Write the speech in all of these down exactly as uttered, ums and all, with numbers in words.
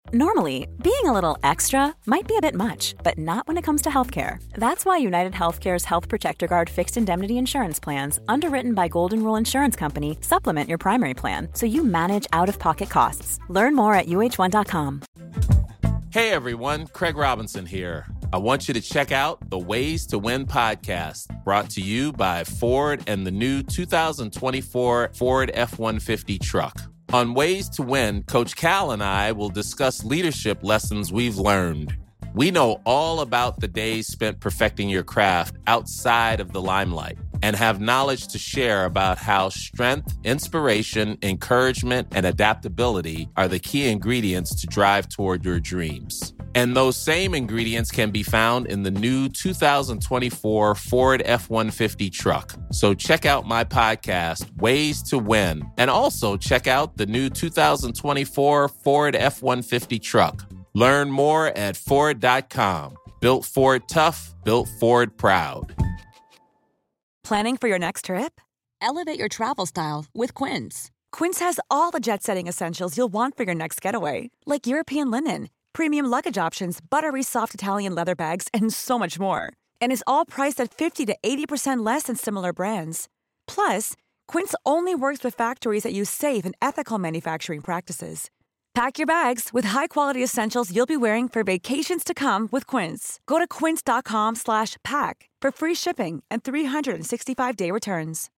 Normally, being a little extra might be a bit much, but not when it comes to healthcare. That's why United Healthcare's Health Protector Guard fixed indemnity insurance plans, underwritten by Golden Rule Insurance Company, supplement your primary plan so you manage out-of-pocket costs. Learn more at U H one dot com. Hey everyone, Craig Robinson here. I want you to check out the Ways to Win podcast, brought to you by Ford and the new two thousand twenty-four Ford F one fifty truck. On Ways to Win, Coach Cal and I will discuss leadership lessons we've learned. We know all about the days spent perfecting your craft outside of the limelight and have knowledge to share about how strength, inspiration, encouragement, and adaptability are the key ingredients to drive toward your dreams. And those same ingredients can be found in the new two thousand twenty-four Ford F one fifty truck. So check out my podcast, Ways to Win, and also check out the new two thousand twenty-four Ford F one fifty truck. Learn more at Ford dot com. Built Ford tough, built Ford proud. Planning for your next trip? Elevate your travel style with Quince. Quince has all the jet-setting essentials you'll want for your next getaway, like European linen, premium luggage options, buttery soft Italian leather bags, and so much more. And is all priced at fifty to eighty percent less than similar brands. Plus, Quince only works with factories that use safe and ethical manufacturing practices. Pack your bags with high-quality essentials you'll be wearing for vacations to come with Quince. Go to quince dot com slash pack for free shipping and three sixty-five day returns.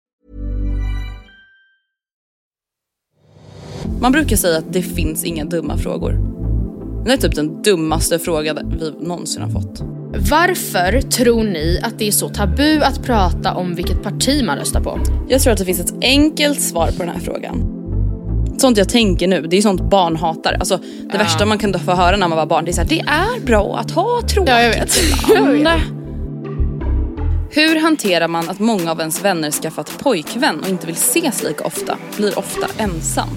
Man brukar säga att det finns inga dumma frågor. Det är typ den dummaste frågan vi någonsin har fått. Varför tror ni att det är så tabu att prata om vilket parti man röstar på? Jag tror att det finns ett enkelt svar på den här frågan. Sånt jag tänker nu, det är sånt barn hatar. Alltså det ja. värsta man kunde få höra när man var barn, det är så här, det är bra att ha tråkigt. Ja, jag vet. jag vet. Hur hanterar man att många av ens vänner skaffat pojkvän och inte vill ses lika ofta, blir ofta ensam?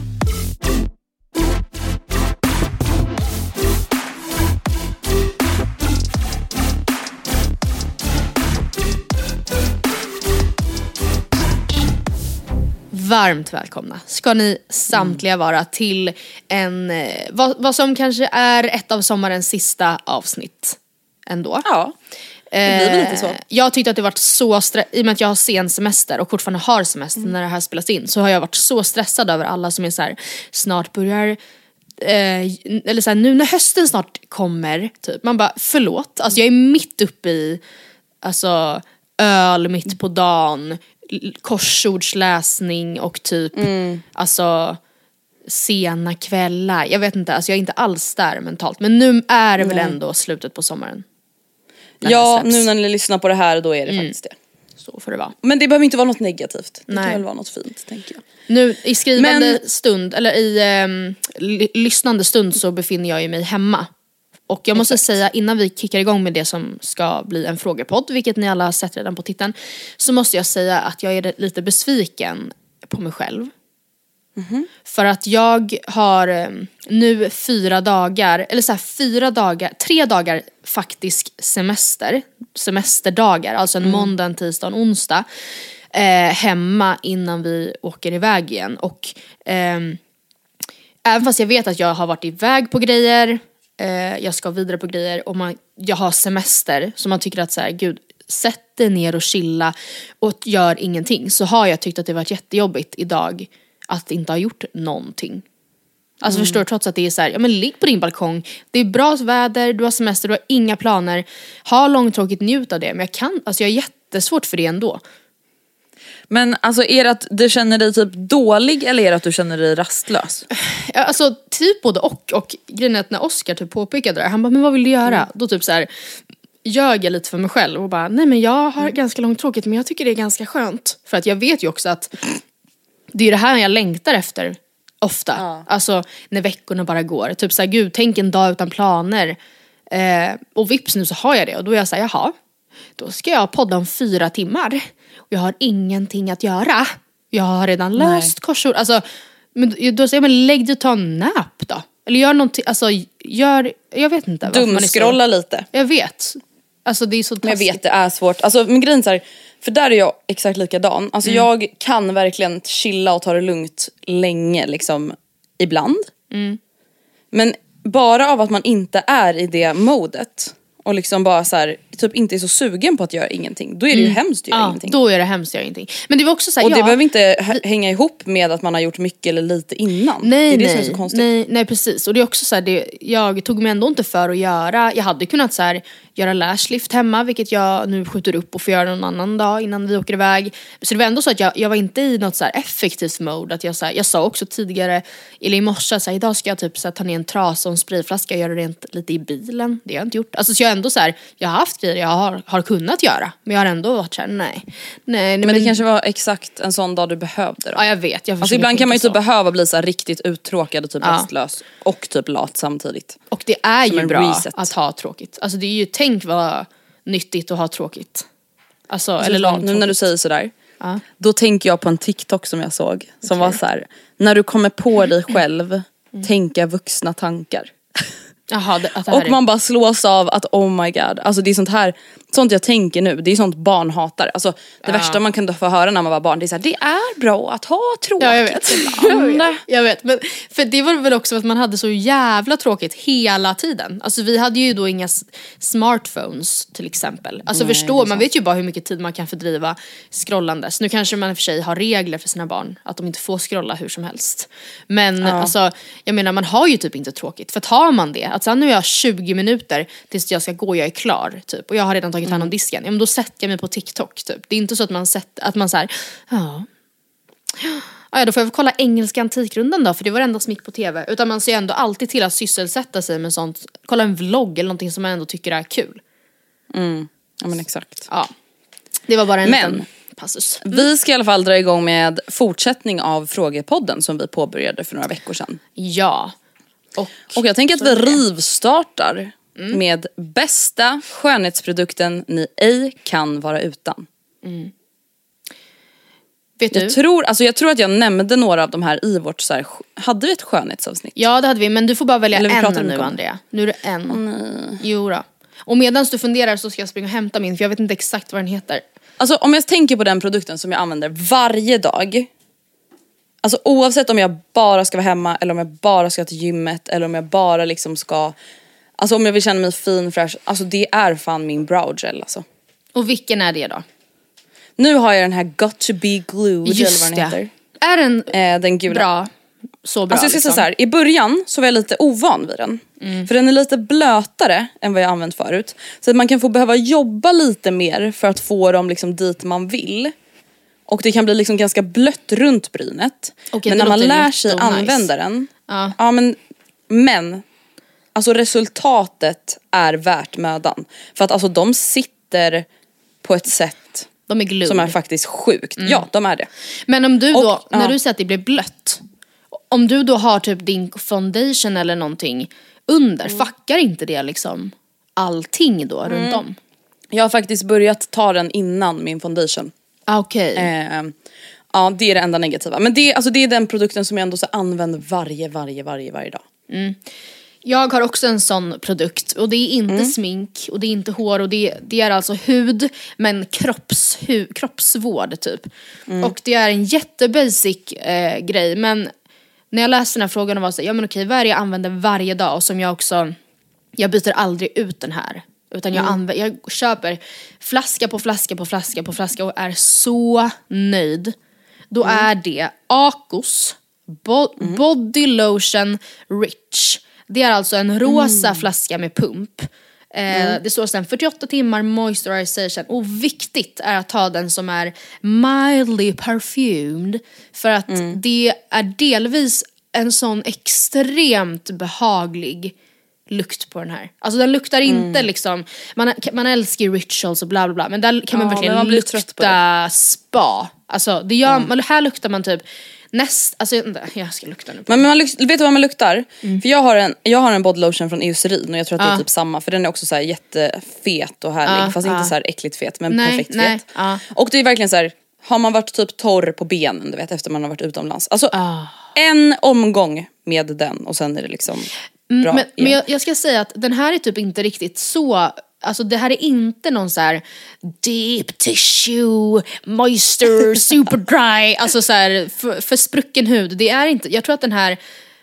Varmt välkomna ska ni samtliga vara till en vad, vad som kanske är ett av sommarens sista avsnitt ändå. Ja, det blir väl lite så. Jag tyckte att det varit så stre- i och med att jag har sen semester och fortfarande har semester mm. när det här spelas in, så har jag varit så stressad över alla som är så här, snart börjar eh, eller så här, nu när hösten snart kommer typ. Man bara, förlåt, alltså jag är mitt uppe i alltså öl mitt på dagen, korsordsläsning och typ mm. alltså sena kvällar. Jag vet inte, alltså jag är inte alls där mentalt. Men nu är det väl mm. ändå slutet på sommaren. Ja, nu när ni lyssnar på det här, då är det mm. faktiskt det. Så får det vara. Men det behöver inte vara något negativt. Det Nej. kan väl vara något fint, tänker jag. Nu i skrivande Men... stund, eller i um, l- lyssnande stund så befinner jag ju mig hemma. Och jag måste Exakt. säga, innan vi kickar igång med det som ska bli en frågepodd, vilket ni alla har sett redan på titeln, så måste jag säga att jag är lite besviken på mig själv. Mm-hmm. För att jag har nu fyra dagar, eller så här fyra dagar, tre dagar faktisk semester, semesterdagar, alltså en mm. måndag, en tisdag och en onsdag, eh, hemma innan vi åker iväg igen. Och eh, även fast jag vet att jag har varit iväg på grejer, jag ska vidare på grejer och man, jag har semester, så man tycker att så här, gud, sätt dig ner och chilla och gör ingenting, så har jag tyckt att det varit jättejobbigt idag att inte ha gjort någonting. Alltså mm. förstår du, trots att det är så här, ja men ligg på din balkong, det är bra väder, du har semester, du har inga planer, ha långtråkigt, njut av det, men jag kan, alltså jag är jättesvårt för det ändå. Men alltså är det att du känner dig typ dålig, eller är det att du känner dig rastlös? Alltså typ både och. Och grejen är att när Oscar typ påpekade det, han bara, men vad vill du göra? Mm. Då typ så här ljög jag lite för mig själv och bara, nej men jag har mm. ganska långt tråkigt, men jag tycker det är ganska skönt. För att jag vet ju också att det är det här jag längtar efter ofta. Ja. Alltså när veckorna bara går. Typ så här, gud, tänk en dag utan planer. Eh, och vips nu så har jag det. Och då är jag så här, jaha, då ska jag podda om fyra timmar. Jag har ingenting att göra. Jag har redan löst korsord. Alltså, men då säger man, lägg dig och ta en nap då. Eller gör någonting, alltså gör, jag vet inte. Dumskrolla lite. Jag vet. Alltså det är så taskigt. Men jag vet, det är svårt. Alltså men grejen så här, för där är jag exakt likadan. Alltså mm. jag kan verkligen chilla och ta det lugnt länge liksom ibland. Mm. Men bara av att man inte är i det modet och liksom bara så här, typ inte är så sugen på att göra ingenting, då är det ju mm. hemskt att göra ja, ingenting. Då är det hemskt att göra ingenting. Men det var också så här, och det ja, behöver inte h- hänga ihop med att man har gjort mycket eller lite innan. Nej, det är det nej, som är så konstigt. Nej, nej precis. Och det är också så här, det, jag tog mig ändå inte för att göra. Jag hade kunnat så här, göra lashlift hemma, vilket jag nu skjuter upp och får göra någon annan dag innan vi åker iväg. Så det var ändå så att jag, jag var inte i något så här effektivt mode. Att jag, så här, jag sa också tidigare, eller i morse, så här, idag ska jag typ så här, ta ner en trasa och en sprayflaska och göra rent lite i bilen. Det har jag inte gjort. Alltså, så jag ändå så här, jag har haft grejer jag har, har kunnat göra. Men jag har ändå varit såhär, nej. nej, nej men, men det kanske var exakt en sån dag du behövde då. Ja, jag vet. Jag alltså ibland kan man ju typ behöva bli så här riktigt uttråkad och typ ja. rastlös. Och typ lat samtidigt. Och det är som ju bra reset. att ha tråkigt. Alltså det är ju, tänk vad nyttigt att ha tråkigt. Alltså, alltså eller långt. Nu när du säger sådär. Ja. Då tänker jag på en TikTok som jag såg. Som okay. var så här: när du kommer på dig själv, mm. tänka vuxna tankar. Jaha, det, att det här och man bara slås av att oh my god, alltså det är sånt här, sånt jag tänker nu, det är sånt barn hatar. Alltså det ja. värsta man kunde få höra när man var barn, det är så här, det är bra att ha tråkigt. Ja, jag vet. jag vet. Jag vet, men för det var väl också att man hade så jävla tråkigt hela tiden. Alltså vi hade ju då inga smartphones till exempel. Alltså Nej, förstå, man vet ju bara hur mycket tid man kan fördriva scrollandes. Nu kanske man i och för sig har regler för sina barn, att de inte får scrolla hur som helst. Men ja. alltså, jag menar, man har ju typ inte tråkigt. För tar man det, att sen nu har jag tjugo minuter tills jag ska gå, jag är klar typ, och jag har redan tagit hand om disken, ja, men då sätter jag mig på TikTok typ. Det är inte så att man sätter, att man så här, ja ja, då får jag väl kolla engelska antikrundan då, för det var det enda som gick på tv. Utan man ser ändå alltid till att sysselsätta sig med sånt, kolla en vlogg eller någonting som man ändå tycker är kul. Mm. Ja men exakt. Ja, det var bara en men liten passus. Mm. Vi ska i alla fall dra igång med fortsättning av frågepodden som vi påbörjade för några veckor sedan. Ja. Och, och jag tänker att vi rivstartar mm. med bästa skönhetsprodukten ni ej kan vara utan. Mm. Vet du? Jag tror, alltså jag tror att jag nämnde några av de här i vårt så här, hade vi ett skönhetsavsnitt? Ja det hade vi, men du får bara välja en nu om. Andrea. Nu är det en. Oh, nej. Jo då. Och medan du funderar så ska jag springa och hämta min, för jag vet inte exakt vad den heter. Alltså om jag tänker på den produkten som jag använder varje dag. Alltså oavsett om jag bara ska vara hemma eller om jag bara ska till gymmet eller om jag bara liksom ska, alltså om jag vill känna mig fin, fräsch, alltså det är fan min brow gel alltså. Och vilken är det då? Nu har jag den här Got to be glued. Just eller vad den det. heter. Är den, eh, den gula. Bra? Så bra alltså jag ska liksom. säga så här, i början så var jag lite ovan vid den. Mm. För den är lite blötare än vad jag använt förut. Så att man kan få behöva jobba lite mer för att få dem liksom dit man vill. Och det kan bli liksom ganska blött runt brynet. Okay, men när man lär sig använda nice. den. Ja. ja men, men alltså resultatet är värt mödan. För att alltså de sitter på ett sätt de är glued. Som är faktiskt sjukt. Mm. Ja, de är det. Men om du då, och, när ja. du säger att det blir blött, om du då har typ din foundation eller någonting under, mm. fuckar inte det liksom allting då mm. runt om? Jag har faktiskt börjat ta den innan min foundation. Okej. Okay. Eh, ja, det är det enda negativa. Men det, alltså, det är den produkten som jag ändå så använder varje, varje, varje, varje dag. Mm. Jag har också en sån produkt och det är inte mm. smink och det är inte hår och det, det är alltså hud, men kropps, hu, kroppsvård typ. Mm. Och det är en jättebasic eh, grej, men när jag läste den här frågan och var så, ja men okej, vad är det jag använder varje dag och som jag också, jag byter aldrig ut den här. Utan jag, anv- jag köper flaska på flaska på flaska på flaska och är så nöjd. Då mm. är det Akos Bo- mm. Body Lotion Rich. Det är alltså en rosa mm. flaska med pump. Eh, mm. Det står sen fyrtioåtta timmar moisturization. Och viktigt är att ta den som är mildly perfumed. För att mm. det är delvis en sån extremt behaglig lukt på den här. Alltså den luktar inte mm. liksom, man, man älskar ju rituals och bla bla bla, men där kan man ja, verkligen man lukta spa. Alltså det gör, mm. man, här luktar man typ näst, alltså jag ska lukta nu. Men man vet du vad man luktar? Mm. För jag har en jag har en body lotion från Eucerin och jag tror att det är typ samma, för den är också så här jättefet och härlig, uh, fast uh. inte så här äckligt fet, men nej, perfekt nej. fet. Uh. Och det är verkligen så här, har man varit typ torr på benen, du vet, efter man har varit utomlands. Alltså uh. en omgång med den och sen är det liksom bra. Men, men jag, jag ska säga att den här är typ inte riktigt så, alltså det här är inte någon så här deep tissue moisture super dry, alltså så här för, för sprucken hud. Det är inte, jag tror att den här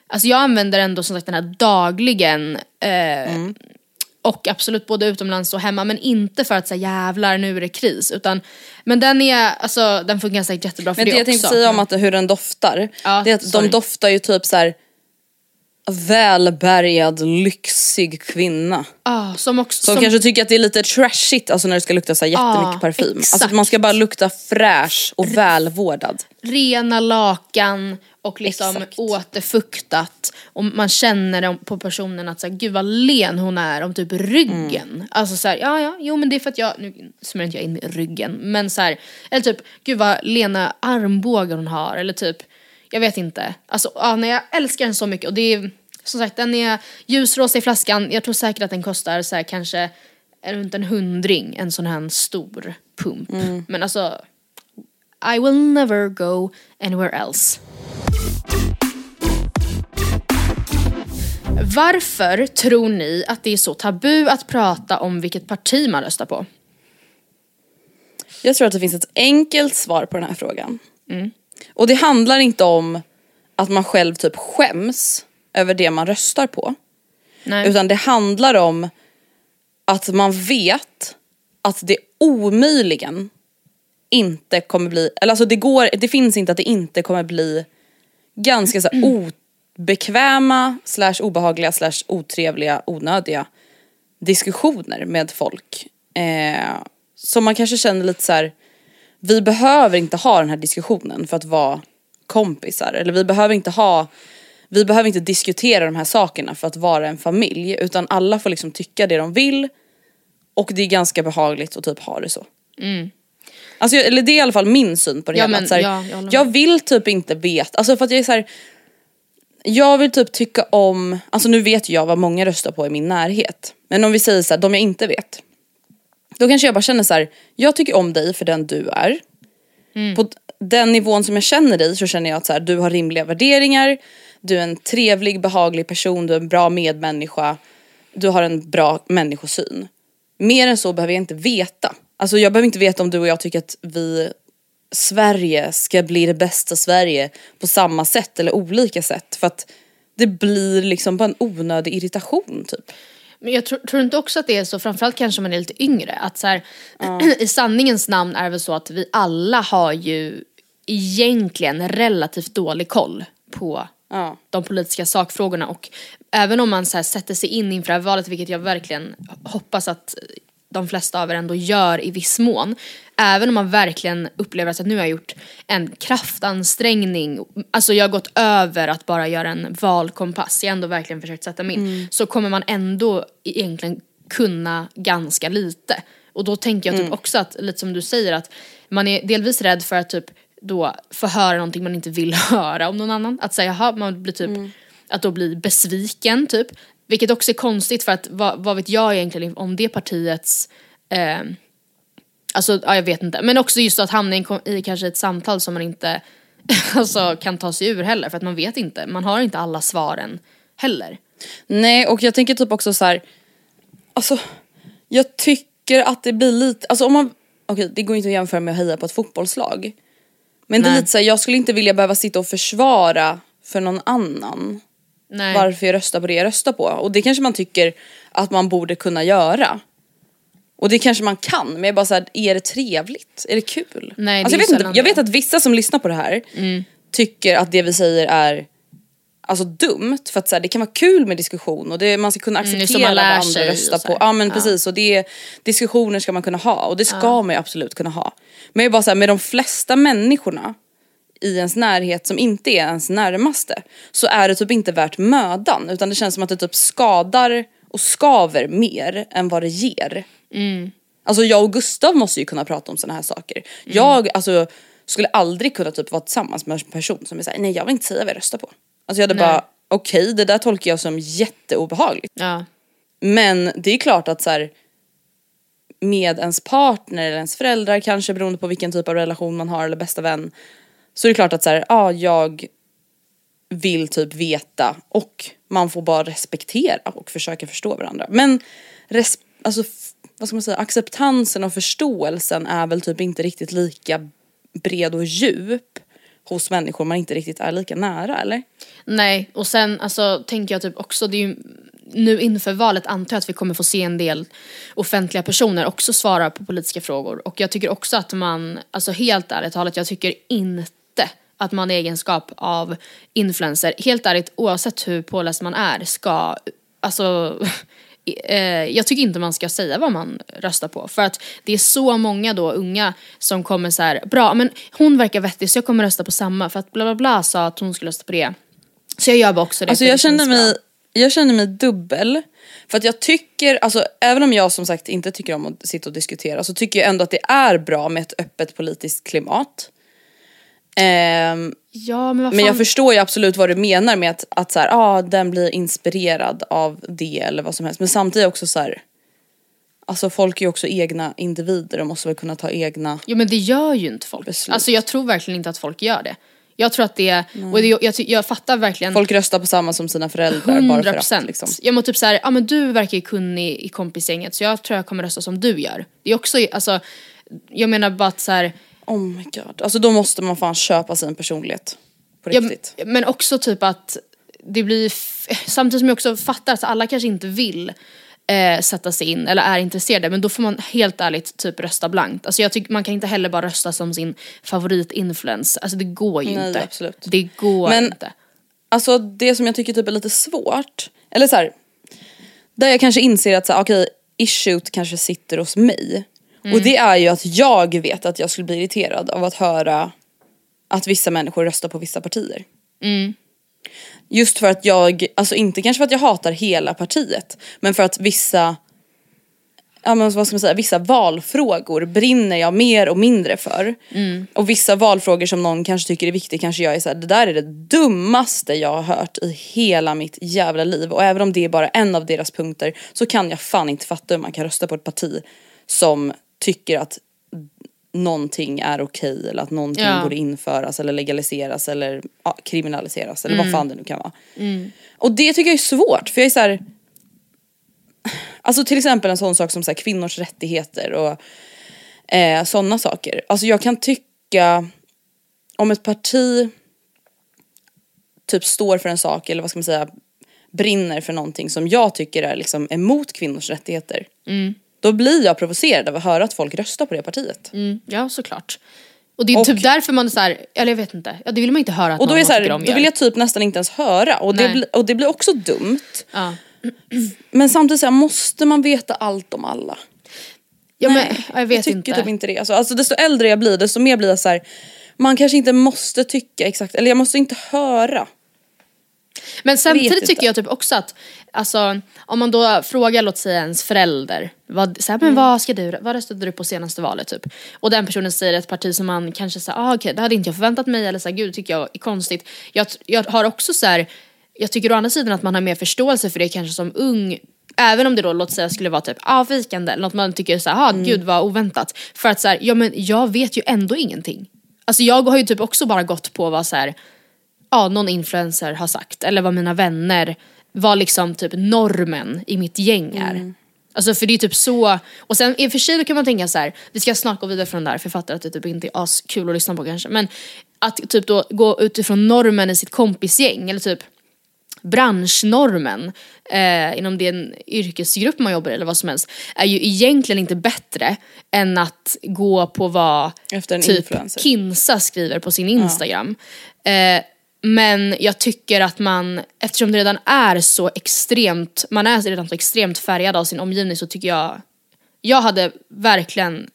alltså jag använder ändå som sagt den här dagligen eh, mm. och absolut både utomlands och hemma, men inte för att säga jävlar nu är det kris, utan men den är, alltså den funkar säkert jättebra för men det, det jag också. tänkte säga om att hur den doftar, ja, det är att sorry. de doftar ju typ så här välbärgad, lyxig kvinna. Ah, som också, som, som kanske tycker att det är lite trashigt, alltså när det ska lukta så här jättemycket ah, parfym. Exakt. Alltså att man ska bara lukta fräsch och välvårdad. Rena lakan och liksom exakt. Återfuktat. Och man känner på personen att så här, gud vad len hon är om typ ryggen. Mm. Alltså så här, ja ja, jo men det är för att jag, nu smörjer inte jag in ryggen, men så här, eller typ, gud vad lena armbågar hon har, eller typ, jag vet inte. Alltså, ja, nej, jag älskar den så mycket. Och det är, som sagt, den är ljusrosa i flaskan. Jag tror säkert att den kostar så här, kanske runt en hundring. En sån här stor pump. Mm. Men alltså, I will never go anywhere else. Varför tror ni att det är så tabu att prata om vilket parti man röstar på? Jag tror att det finns ett enkelt svar på den här frågan. Mm. Och det handlar inte om att man själv typ skäms över det man röstar på. Nej. Utan det handlar om att man vet att det omöjligen inte kommer bli, eller alltså det går, det finns inte att det inte kommer bli ganska så här obekväma slash obehagliga slash otrevliga, onödiga diskussioner med folk. Eh, som man kanske känner lite så här, vi behöver inte ha den här diskussionen för att vara kompisar. Eller vi behöver inte ha, vi behöver inte diskutera de här sakerna för att vara en familj. Utan alla får liksom tycka det de vill. Och det är ganska behagligt att typ ha det så. Mm. Alltså, eller det är i alla fall min syn på det ja, hela. Men, att så här, ja, jag, jag vill typ inte veta. Alltså för att jag är så här, jag vill typ tycka om, alltså nu vet jag vad många röstar på i min närhet. Men om vi säger så här, de jag inte vet. Då kanske jag bara känner så här, jag tycker om dig för den du är. Mm. På den nivån som jag känner dig så känner jag att så här, du har rimliga värderingar. Du är en trevlig, behaglig person. Du är en bra medmänniska. Du har en bra människosyn. Mer än så behöver jag inte veta. Alltså jag behöver inte veta om du och jag tycker att vi, Sverige ska bli det bästa Sverige på samma sätt eller olika sätt. För att det blir liksom bara en onödig irritation typ. Men jag tror, tror inte också att det är så, framförallt kanske man är lite yngre, att så här, uh. i sanningens namn är det väl så att vi alla har ju egentligen relativt dålig koll på uh. de politiska sakfrågorna, och även om man så här sätter sig in inför det här valet, vilket jag verkligen hoppas att de flesta av er ändå gör i viss mån, även om man verkligen upplever att nu har jag gjort en kraftansträngning, alltså jag har gått över att bara göra en valkompass, jag har ändå verkligen försökt sätta mig in, mm. så kommer man ändå egentligen kunna ganska lite. Och då tänker jag typ mm. också att, lite som du säger, att man är delvis rädd för att typ då få höra någonting man inte vill höra om någon annan, att säga, jaha, man blir typ mm. att då bli besviken typ. Vilket också är konstigt, för att vad, vad vet jag egentligen om det partiets eh, alltså ja, jag vet inte, men också just att hamna i, i kanske ett samtal som man inte alltså, kan ta sig ur heller, för att man vet inte, man har inte alla svaren heller. Nej, och jag tänker typ också så här, alltså jag tycker att det blir lite, alltså om man, okej, okay, det går inte att jämföra med att heja på ett fotbollslag, men Nej. Det är lite så här, jag skulle inte vilja behöva sitta och försvara för någon annan. Nej. Varför jag röstar på det jag röstar på. Och det kanske man tycker att man borde kunna göra. Och det kanske man kan. Men jag bara så här, är det trevligt? Är det kul? Nej, alltså, det jag, vet inte, jag vet att vissa som lyssnar på det här mm. tycker att det vi säger är alltså dumt. För att så här, det kan vara kul med diskussion. Och det, man ska kunna acceptera mm, vad andra röstar på. Ja men ja. precis. Och det, diskussioner ska man kunna ha. Och det ska ja. man ju absolut kunna ha. Men jag bara så här, med de flesta människorna i ens närhet som inte är ens närmaste, så är det typ inte värt mödan, utan det känns som att det typ skadar och skaver mer än vad det ger. Mm. Alltså jag och Gustav måste ju kunna prata om såna här saker. Mm. Jag alltså, skulle aldrig kunna typ vara tillsammans med en person som är såhär, nej jag vill inte säga vad jag röstar på. Alltså jag hade nej. bara, okej okay, det där tolkar jag som jätteobehagligt. Ja. Men det är klart att så här, med ens partner eller ens föräldrar kanske, beroende på vilken typ av relation man har eller bästa vän, så är det klart att så här, ja, jag vill typ veta, och man får bara respektera och försöka förstå varandra. Men res- alltså, vad ska man säga, acceptansen och förståelsen är väl typ inte riktigt lika bred och djup hos människor man inte riktigt är lika nära, eller? Nej, och sen alltså tänker jag typ också, det är ju nu inför valet antar jag att vi kommer få se en del offentliga personer också svara på politiska frågor. Och jag tycker också att man, alltså helt ärligt talat, jag tycker inte att man i egenskap av influencer, helt ärligt oavsett hur påläst man är, ska, alltså jag tycker inte man ska säga vad man röstar på. För att det är så många då unga som kommer så här: bra, men hon verkar vettig så jag kommer rösta på samma, för att bla bla bla sa att hon skulle rösta på det. Så jag gör bara också det. Alltså jag känner mig Jag känner mig dubbel. För att jag tycker, alltså även om jag som sagt inte tycker om att sitta och diskutera, så tycker jag ändå att det är bra med ett öppet politiskt klimat. Ehm, ja, men, vad fan? men jag förstår ju absolut vad du menar med att, att så här, ah, den blir inspirerad av det eller vad som helst. Men samtidigt också så här, alltså folk är ju också egna individer och måste väl kunna ta egna. Jo, men det gör ju inte folk. Beslut. Alltså jag tror verkligen inte att folk gör det. Jag tror att det, och det, jag, jag, jag fattar verkligen. Folk röstar på samma som sina föräldrar hundra bara procent. för att liksom. Jag må typ så här, ja men du verkar ju kunnig i kompisgänget så jag tror jag kommer rösta som du gör. Det är också, alltså jag menar bara att så här, oh my god. Alltså då måste man fan köpa sin personlighet på riktigt. Ja, men också typ att det blir f- samtidigt som jag också fattar att alla kanske inte vill eh, sätta sig in eller är intresserade, men då får man helt ärligt typ rösta blankt. Alltså jag tycker man kan inte heller bara rösta som sin favoritinfluencer. Alltså det går ju Nej, inte. Absolut. Det går men, inte. Alltså det som jag tycker typ är lite svårt, eller så här, där jag kanske inser att så här, okej, issuet kanske sitter hos mig. Mm. Och det är ju att jag vet att jag skulle bli irriterad av att höra att vissa människor röstar på vissa partier. Mm. Just för att jag, alltså inte kanske för att jag hatar hela partiet, men för att vissa, ja men vad ska man säga, vissa valfrågor brinner jag mer och mindre för. Mm. Och vissa valfrågor som någon kanske tycker är viktiga kanske jag är så här, det där är det dummaste jag har hört i hela mitt jävla liv. Och även om det är bara en av deras punkter så kan jag fan inte fatta hur man kan rösta på ett parti som tycker att någonting är okej eller att någonting ja. borde införas eller legaliseras eller ja, kriminaliseras eller mm. vad fan det nu kan vara. Mm. Och det tycker jag är svårt, för jag är så här, alltså till exempel en sån sak som så här, kvinnors rättigheter och eh, sådana saker. Alltså jag kan tycka om ett parti typ står för en sak eller vad ska man säga, brinner för någonting som jag tycker är liksom emot kvinnors rättigheter. Mm. Då blir jag provocerad av att höra att folk röstar på det partiet. Mm, ja, såklart. Och det är och, typ därför man är så här, eller jag vet inte. Ja, det vill man inte höra att och då någon är så här, tycker om då vill jag typ nästan inte ens höra. Och det, bli, och det blir också dumt. Ja. Men samtidigt så här, måste man veta allt om alla? Ja, Nej, men jag vet jag tycker inte. typ inte det. Alltså, alltså desto äldre jag blir, desto mer blir jag så här, man kanske inte måste tycka exakt, eller jag måste inte höra. Men samtidigt inte. tycker jag typ också att alltså, om man då frågar, låt säga ens förälder vad, så här, men mm. vad ska du, vad röstade du på senaste valet typ? Och den personen säger ett parti som man kanske säger, ah, okej, okay, det hade inte jag förväntat mig, eller så här, gud, tycker jag är konstigt. Jag, jag har också så här, jag tycker å andra sidan att man har mer förståelse för det kanske som ung, även om det då, låt säga, skulle vara typ avvikande eller något man tycker så här, ah, mm. gud vad oväntat. För att så här, ja men jag vet ju ändå ingenting. Alltså jag har ju typ också bara gått på vad så här, ja, någon influencer har sagt, eller vad mina vänner, vad liksom typ normen i mitt gäng är. Mm. Alltså för det är typ så. Och sen i och för sig kan man tänka så här, vi ska snart gå vidare från där, för jag fattar att det typ inte är as kul att lyssna på kanske, men att typ då gå utifrån normen i sitt kompisgäng, eller typ branschnormen eh, inom den yrkesgrupp man jobbar i eller vad som helst, är ju egentligen inte bättre än att gå på vad efter en typ influencer. Kinsa skriver på sin Instagram. Ja. Eh, men jag tycker att man, eftersom det redan är så extremt, man är redan så extremt färgad av sin omgivning, så tycker jag, jag hade verkligen,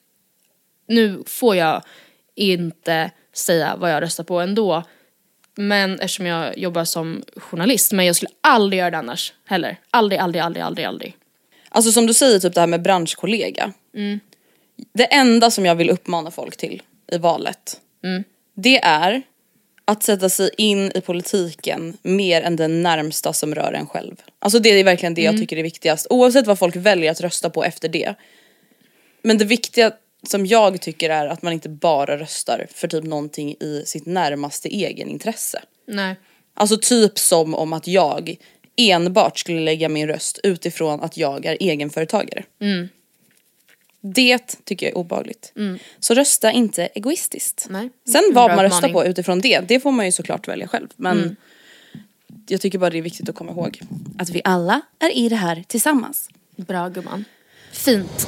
nu får jag inte säga vad jag röstar på ändå, men eftersom jag jobbar som journalist, men jag skulle aldrig göra det annars heller. Aldrig, aldrig, aldrig, aldrig, aldrig. Alltså som du säger, typ det här med branschkollega. Mm. Det enda som jag vill uppmana folk till i valet, mm. det är att sätta sig in i politiken mer än den närmsta som rör en själv. Alltså det är verkligen det mm. jag tycker är viktigast. Oavsett vad folk väljer att rösta på efter det. Men det viktiga som jag tycker är att man inte bara röstar för typ någonting i sitt närmaste egenintresse. Nej. Alltså typ som om att jag enbart skulle lägga min röst utifrån att jag är egenföretagare. Mm. Det tycker jag är obehagligt. Mm. Så rösta inte egoistiskt. Nej. Sen vad man röstar på utifrån det, det får man ju såklart välja själv. Men mm. jag tycker bara det är viktigt att komma ihåg att vi alla är i det här tillsammans. Bra gumman. Fint.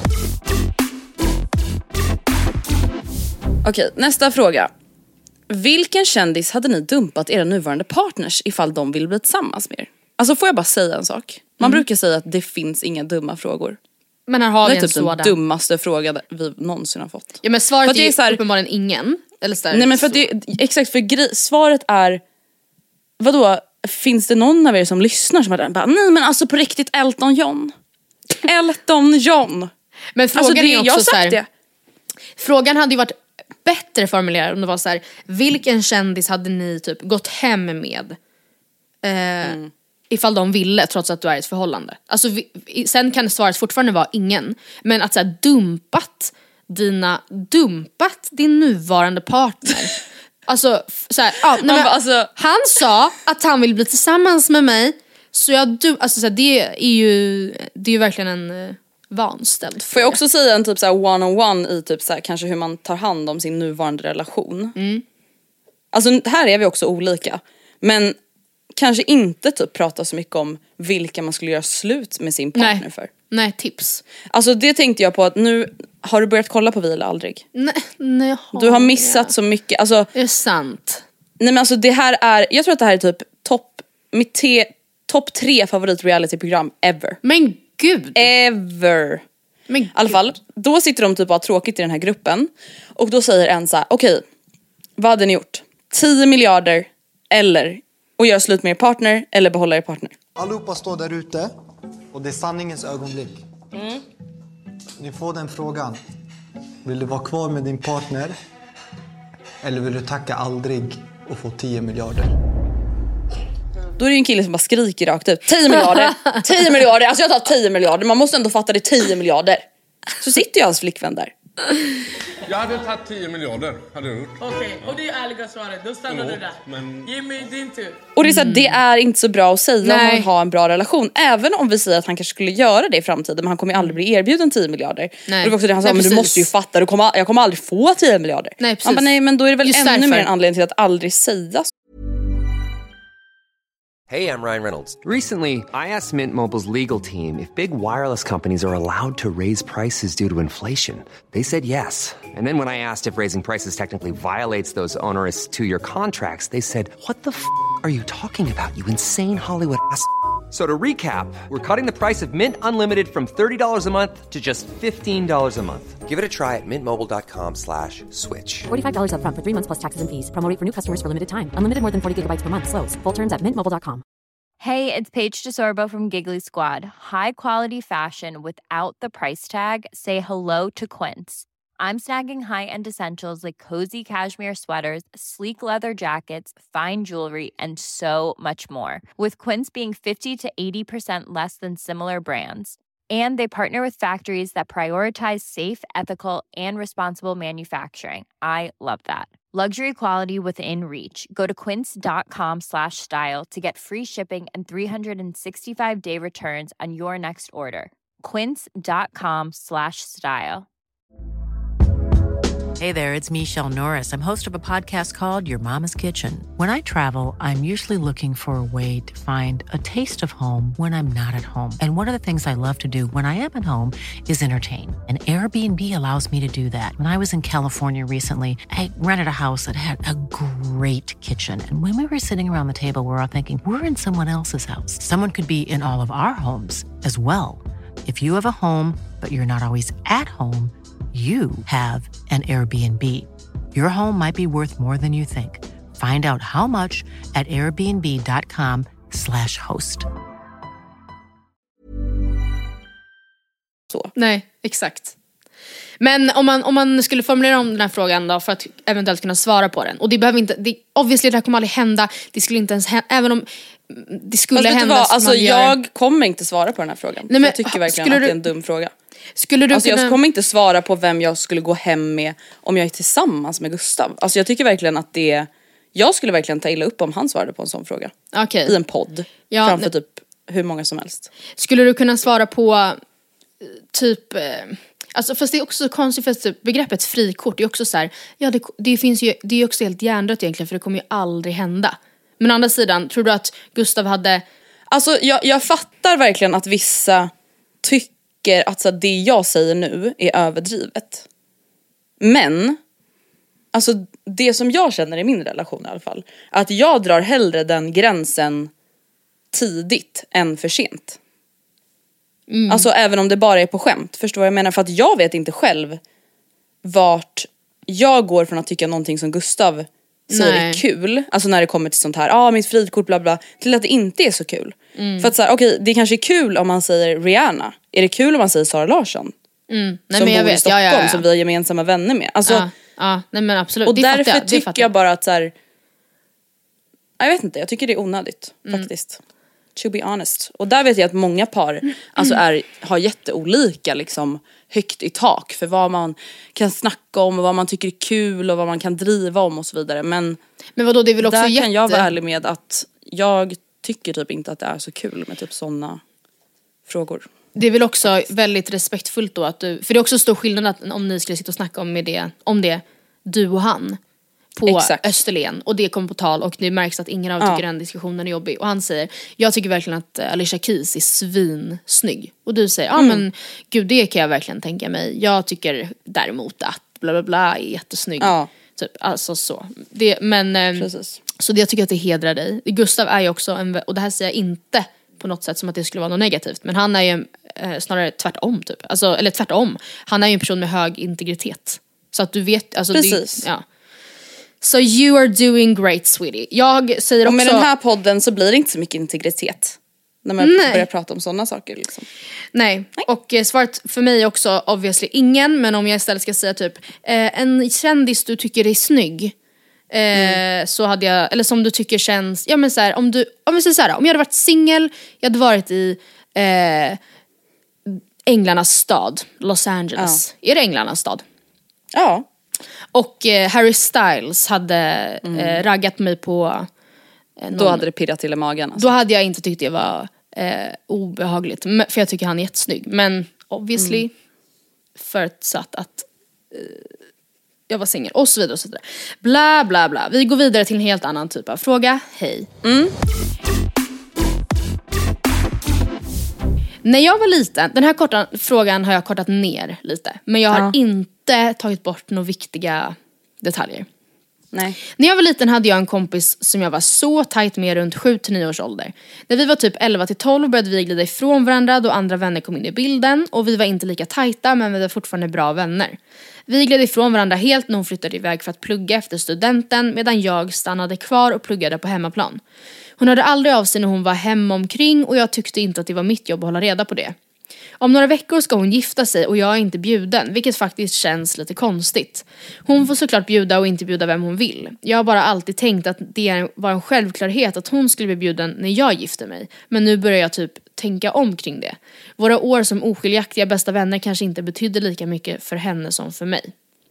Okej, nästa fråga. Vilken kändis hade ni dumpat era nuvarande partners ifall de vill bli tillsammans med er? Alltså får jag bara säga en sak? Man mm. brukar säga att det finns inga dumma frågor. Men här har det vi är en typ sådan. den dummaste frågan vi någonsin har fått. Ja men svaret är, är ju så här, uppenbarligen ingen. Eller så nej men för att det, exakt för grej, svaret är, vadå, finns det någon av er som lyssnar som bara, nej men alltså på riktigt Elton John. Elton John. Men frågan alltså, det, är också jag har sagt så här, det. Frågan hade ju varit bättre formulerad om det var så här: vilken kändis hade ni typ gått hem med? Eh, mm. Ifall de ville, trots att du är i ett förhållande. Alltså vi, sen kan svaret fortfarande vara ingen. Men att så här, dumpat dina, dumpat din nuvarande partner. Alltså, så här, ja, nej, men, alltså, han sa att han vill bli tillsammans med mig. Så jag dum, alltså, så här, det är ju, det är ju verkligen en uh, vanställd. Får jag också säga en typ så här one-on-one i typ så här, kanske hur man tar hand om sin nuvarande relation. Mm. Alltså här är vi också olika. Men kanske inte typ prata så mycket om vilka man skulle göra slut med sin partner nej. för. Nej, tips. Alltså det tänkte jag på att nu har du börjat kolla på Vi eller aldrig. Nej, nej har du har missat jag. så mycket. Alltså, det är sant. Nej men alltså det här är, jag tror att det här är typ topp, mitt te, topp tre favorit realityprogram ever. Men gud. Ever. Men i alla fall, då sitter de typ och har tråkigt i den här gruppen. Och då säger en så här: okej, okay, vad hade ni gjort? tio miljarder eller och göra slut med er partner eller behålla er partner. Allihopa står där ute och det är sanningens ögonblick. Mm. Ni får den frågan. Vill du vara kvar med din partner eller vill du tacka aldrig och få tio miljarder? Då är det en kille som bara skriker rakt ut: tio miljarder, tio miljarder, alltså jag tar tio miljarder. Man måste ändå fatta det, tio miljarder. Så sitter ju hans flickvän där. Jag hade tagit tio miljarder, hade jag gjort. Okej, okay, och det är ärliga svaret, då stannar jo, du där. Men... Ge mig din tur. Och det är, så här, det är inte så bra att säga Nej. om man vill ha en bra relation. Även om vi säger att han kanske skulle göra det i framtiden, men han kommer ju aldrig bli erbjuden tio miljarder. Nej. Och det var också det han sa: nej, men du måste ju fatta, du kommer, jag kommer aldrig få tio miljarder. Nej, precis. Han bara, nej men då är det väl just ännu därför. mer en anledning till att aldrig säga så. Hey, I'm Ryan Reynolds. Recently, I asked Mint Mobile's legal team if big wireless companies are allowed to raise prices due to inflation. They said yes. And then when I asked if raising prices technically violates those onerous two-year contracts, they said, what the f*** are you talking about, you insane Hollywood ass f- So to recap, we're cutting the price of Mint Unlimited from thirty dollars a month to just fifteen dollars a month. Give it a try at mintmobile.com slash switch. forty-five dollars up front for three months plus taxes and fees. Promo rate for new customers for limited time. Unlimited more than forty gigabytes per month. Slows full terms at mint mobile dot com. Hey, it's Paige DeSorbo from Giggly Squad. High quality fashion without the price tag. Say hello to Quince. I'm snagging high-end essentials like cozy cashmere sweaters, sleek leather jackets, fine jewelry, and so much more. With Quince being fifty to eighty percent less than similar brands. And they partner with factories that prioritize safe, ethical, and responsible manufacturing. I love that. Luxury quality within reach. Go to quince.com slash style to get free shipping and three sixty-five day returns on your next order. Quince.com slash style. Hey there, it's Michelle Norris. I'm host of a podcast called Your Mama's Kitchen. When I travel, I'm usually looking for a way to find a taste of home when I'm not at home. And one of the things I love to do when I am at home is entertain. And Airbnb allows me to do that. When I was in California recently, I rented a house that had a great kitchen. And when we were sitting around the table, we were all thinking, we're in someone else's house. Someone could be in all of our homes as well. If you have a home, but you're not always at home, you have an Airbnb. Your home might be worth more than you think. Find out how much at airbnb.com slash host. Så. Nej, exakt. Men om man, om man skulle formulera om den här frågan då för att eventuellt kunna svara på den. Och det behöver inte, det, obviously det här kommer aldrig hända. Det skulle inte ens hända, även om det skulle hända. Vad, alltså man gör... jag kommer inte svara på den här frågan. Nej, men, jag tycker verkligen att det är en dum fråga. Skulle du alltså kunna... jag kommer inte svara på vem jag skulle gå hem med om jag är tillsammans med Gustav. Alltså jag tycker verkligen att det, jag skulle verkligen ta illa upp om han svarade på en sån fråga. Okay. I en podd. Ja, framför nej. typ hur många som helst. Skulle du kunna svara på typ, Alltså fast det är också så konstigt för typ, begreppet frikort är också så här, ja det, det finns ju, det är också helt hjärndött egentligen för det kommer ju aldrig hända. Men å andra sidan, tror du att Gustav hade... Alltså jag, jag fattar verkligen att vissa tycker att så, det jag säger nu är överdrivet. Men alltså det som jag känner i min relation i alla fall, att jag drar hellre den gränsen tidigt än för sent. Mm. Alltså även om det bara är på skämt. Förstår vad jag menar? För att jag vet inte själv vart jag går från att tycka någonting som Gustav säger är kul. Alltså när det kommer till sånt här, ja ah, mitt frikort bla bla, till att det inte är så kul. Mm. För att så här, okej, okay, det kanske är kul om man säger Rihanna. Är det kul om man säger Sara Larsson? Mm. Nej, som men jag bor vet. i Stockholm, ja, ja, ja. som vi har gemensamma vänner med. Alltså, ja, ja, nej men absolut. Och det därför jag, tycker jag. jag bara att så här, jag vet inte, jag tycker det är onödigt mm. faktiskt. To be honest. Och där vet jag att många par mm. alltså är, har jätteolika liksom, högt i tak för vad man kan snacka om och vad man tycker är kul och vad man kan driva om och så vidare. Men, men vadå, det är väl också där jätte... kan jag vara ärlig med att jag tycker typ inte att det är så kul med typ sådana frågor. Det är väl också väldigt respektfullt då att du, för det är också stor skillnad att om ni skulle sitta och snacka om, med det, om det, du och han på Exakt. Österlen och det kommer på tal och det märks att ingen av ja. tycker den diskussionen är jobbig och han säger, jag tycker verkligen att Alicia Keys är svinsnygg och du säger, ja mm. men gud det kan jag verkligen tänka mig, jag tycker däremot att bla bla bla är jättesnygg ja. typ, alltså så det, men Precis. så det, jag tycker att det hedrar dig. Gustav är ju också en, och det här säger jag inte på något sätt som att det skulle vara något negativt, men han är ju eh, snarare tvärtom typ, alltså, eller tvärtom, han är ju en person med hög integritet så att du vet, alltså Precis. Det, ja. So you are doing great, sweetie. Jag säger också... Och med den här podden så blir det inte så mycket integritet när man Nej. börjar prata om sådana saker liksom. Nej, Nej. och eh, svaret för mig också obviously ingen, men om jag istället ska säga typ eh, en kändis du tycker är snygg eh, mm. så hade jag, eller som du tycker känns, ja men så här, om du, om vi säger så här, om jag hade varit singel, jag hade varit i eh, Änglarnas stad, Los Angeles. Ja. Är det Änglarnas stad? Ja. Och eh, Harry Styles hade mm. eh, raggat mig på eh, någon... Då hade det pirrat till i magen alltså. Då hade jag inte tyckt det var eh, obehagligt, för jag tycker han är jättesnygg. Men obviously mm. förutsatt att eh, jag var singel och så vidare och så vidare. Bla bla bla. Vi går vidare till en helt annan typ av fråga. Hej. Mm. När jag var liten, den här korta frågan har jag kortat ner lite, men jag har ja. inte tagit bort några viktiga detaljer. Nej. När jag var liten hade jag en kompis som jag var så tajt med runt sju till nio års ålder. När vi var typ elva till tolv började vi glida ifrån varandra då andra vänner kom in i bilden och vi var inte lika tajta, men vi var fortfarande bra vänner. Vi gled ifrån varandra helt när hon flyttade iväg för att plugga efter studenten, medan jag stannade kvar och pluggade på hemmaplan. Hon hörde aldrig av sig när hon var hemma omkring och jag tyckte inte att det var mitt jobb att hålla reda på det. Om några veckor ska hon gifta sig och jag är inte bjuden, vilket faktiskt känns lite konstigt. Hon får såklart bjuda och inte bjuda vem hon vill. Jag har bara alltid tänkt att det var en självklarhet att hon skulle bli bjuden när jag gifte mig. Men nu börjar jag typ tänka om kring det. Våra år som oskiljaktiga bästa vänner kanske inte betydde lika mycket för henne som för mig.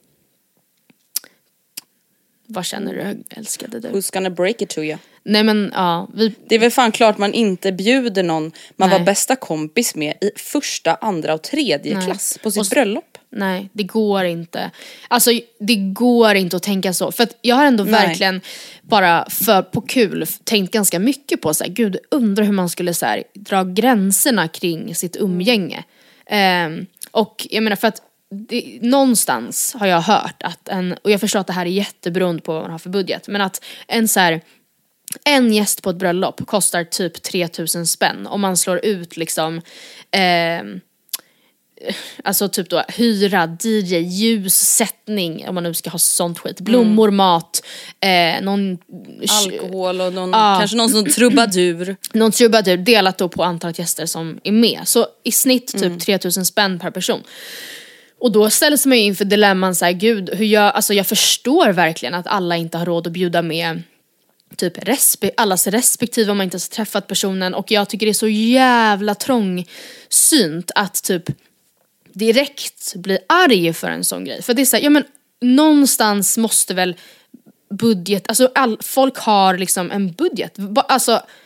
Vad känner du, älskade du? Who's gonna break it to you? Nej men ja vi... Det är väl fan klart man inte bjuder någon man Nej. var bästa kompis med i första, andra och tredje Nej. klass på sitt och, bröllop. Nej, det går inte. Alltså det går inte att tänka så. För att jag har ändå Nej. verkligen bara för på kul tänkt ganska mycket på så här, gud, undrar hur man skulle så här, dra gränserna kring sitt umgänge. Um, och jag menar för att det, någonstans har jag hört att en, och jag förstår att det här är jätteberoende på vad man har för budget, men att en så här, en gäst på ett bröllop kostar typ tre tusen spänn om man slår ut liksom eh, alltså typ då hyra, D J, ljussättning, om man nu ska ha sånt skit, blommor, mm. mat, eh, någon alkohol och någon, ah, kanske någon som trubadur. Någon trubadur delat då på antalet gäster som är med. Så i snitt typ mm. tre tusen spänn per person. Och då ställs man ju inför dilemman så här, gud, hur jag, alltså jag förstår verkligen att alla inte har råd att bjuda med typ respe- allas respektive om man inte ens träffat personen, och jag tycker det är så jävla trångsynt att typ direkt bli arg för en sån grej. För det är så här, ja men någonstans måste väl budget, alltså all, folk har liksom en budget, alltså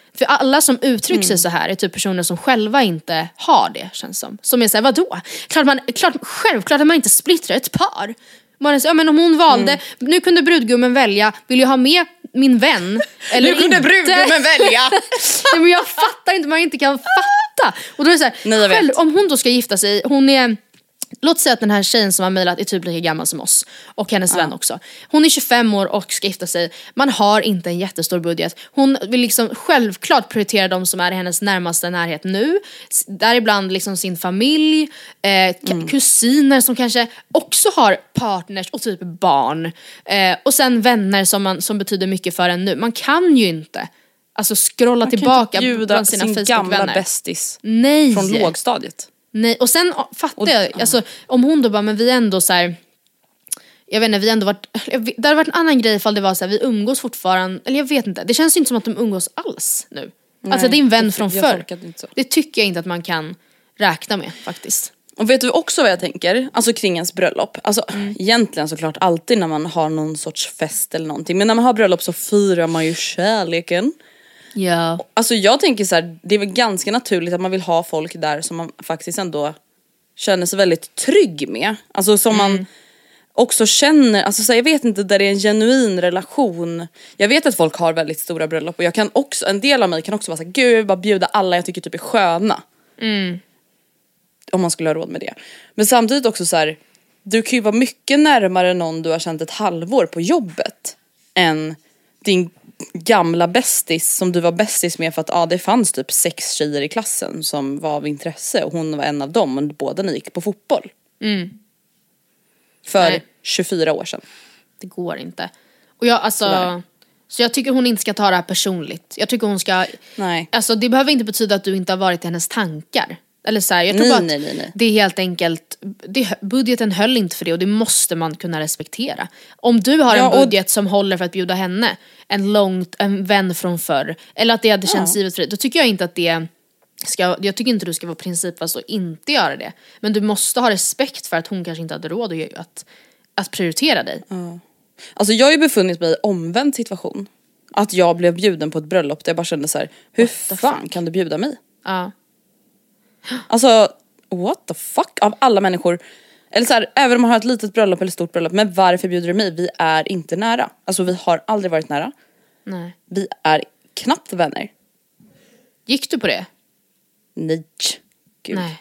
För alla som uttrycker Mm. sig så här är typ personer som själva inte har det, känns som. Som är såhär, vadå? Klart man, klart, självklart att man inte splittrar ett par. Man är så, ja, men om hon valde, mm. nu kunde brudgummen välja, vill jag ha med min vän eller nu kunde inte? brudgummen välja. Nej, men jag fattar inte, man inte kan fatta. Och då är det så här, Nej, jag själv, vet. om hon då ska gifta sig, hon är... Låt säga att den här tjejen som har mejlat är typ lika gammal som oss. Och hennes ja. vän också. Hon är tjugofem år och ska gifta sig. Man har inte en jättestor budget. Hon vill liksom självklart prioritera de som är i hennes närmaste närhet nu. Däribland liksom sin familj. Eh, mm. Kusiner som kanske också har partners och typ barn. Eh, och sen vänner som, man, som betyder mycket för en nu. Man kan ju inte alltså scrolla man tillbaka kan inte bland sina sin gamla Facebook-vänner. bästis. Nej. Från lågstadiet. Nej, och sen fattar jag, alltså, om hon då bara, men vi ändå så här, jag vet inte, vi ändå varit, det hade varit en annan grej ifall det var så här, vi umgås fortfarande, eller jag vet inte, det känns inte som att de umgås alls nu. Nej, alltså det är en vän från förr. Det tycker jag inte att man kan räkna med faktiskt. Och vet du också vad jag tänker? Alltså kring ens bröllop. Alltså mm. egentligen såklart alltid när man har någon sorts fest eller någonting. Men när man har bröllop så firar man ju kärleken. Ja. Alltså jag tänker så här, det är väl ganska naturligt att man vill ha folk där som man faktiskt ändå känner sig väldigt trygg med. Alltså som mm. man också känner, alltså så här, jag vet inte, där det är en genuin relation. Jag vet att folk har väldigt stora bröllop och jag kan också, en del av mig kan också vara så här, gud, bara bjuda alla jag tycker typ är sköna. Mm. Om man skulle ha råd med det. Men samtidigt också så här, du kan ju vara mycket närmare någon du har känt ett halvår på jobbet än din gamla bästis som du var bästis med för att ah, det fanns typ sex tjejer i klassen som var av intresse och hon var en av dem och båda ni gick på fotboll. Mm. För Nej. tjugofyra år sedan. Det går inte. Och jag alltså Sådär. Så jag tycker hon inte ska ta det här personligt. Jag tycker hon ska Nej. Alltså det behöver inte betyda att du inte har varit i hennes tankar. Eller så här, jag tror nej, bara att nej, nej, nej. det är helt enkelt det, budgeten höll inte för det och det måste man kunna respektera. Om du har ja, en budget och... som håller för att bjuda henne en långt en vän från förr eller att det hade känts ja. givet för dig, då tycker jag inte att det ska, jag tycker inte du ska vara principfast och inte göra det. Men du måste ha respekt för att hon kanske inte hade råd att, att, att prioritera dig. Ja. Alltså jag har ju befunnit mig i omvänd situation. Att jag blev bjuden på ett bröllop där jag bara kände så här, hur fan kan du bjuda mig? Ja. Alltså, what the fuck? Av alla människor. Eller så här, även om man har ett litet bröllop eller stort bröllop. Men varför bjuder du mig? Vi är inte nära. Alltså vi har aldrig varit nära. Nej. Vi är knappt vänner. Gick du på det? Nej. Gud. Nej.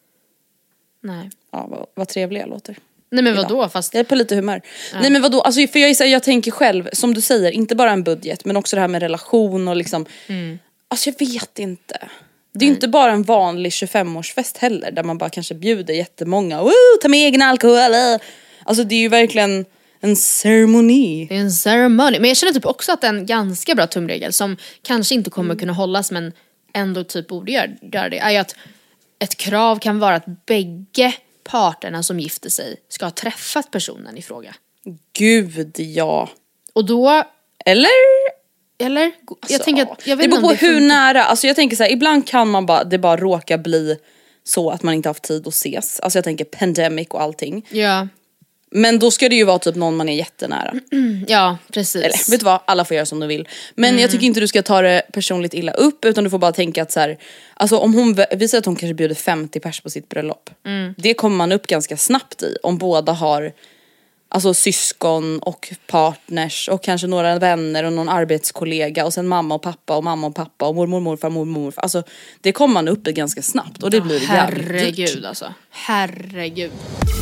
Nej. Ja, vad, vad trevlig jag låter. Nej men vadå? Fast... Jag är på lite humör. Ja. Nej men vadå? Alltså, för jag, är, jag tänker själv, som du säger, inte bara en budget. Men också det här med relation och liksom. Mm. Alltså jag vet inte. Det är ju inte bara en vanlig tjugofemårsfest heller. Där man bara kanske bjuder jättemånga. Woo, ta med egen alkohol. Alltså det är ju verkligen en ceremoni. Det är en ceremony. Men jag känner typ också att det är en ganska bra tumregel. Som kanske inte kommer mm. kunna hållas. Men ändå typ borde göra, göra det. Är ju att ett krav kan vara att bägge parterna som gifter sig ska ha träffat personen i fråga. Gud ja. Och då... Eller... Eller? Jag alltså, tänker att, jag vet det beror på det hur funkar. nära. Alltså jag tänker så här, ibland kan man bara, det bara råka bli så att man inte haft tid att ses. Alltså jag tänker pandemic och allting. Ja. Men då ska det ju vara typ någon man är jättenära. Mm, ja, precis. Eller vet du vad, alla får göra som de vill. Men mm. jag tycker inte du ska ta det personligt illa upp. Utan du får bara tänka att så här, alltså om hon, vi säger att hon kanske bjuder femtio pers på sitt bröllop. Mm. Det kommer man upp ganska snabbt i. Om båda har alltså syskon och partners och kanske några vänner och någon arbetskollega och sen mamma och pappa och mamma och pappa och mormor, morfar, mormor, morfar. Alltså det kommer man upp i ganska snabbt och det blir ja, jävligt herregud dyrt. alltså. Herregud.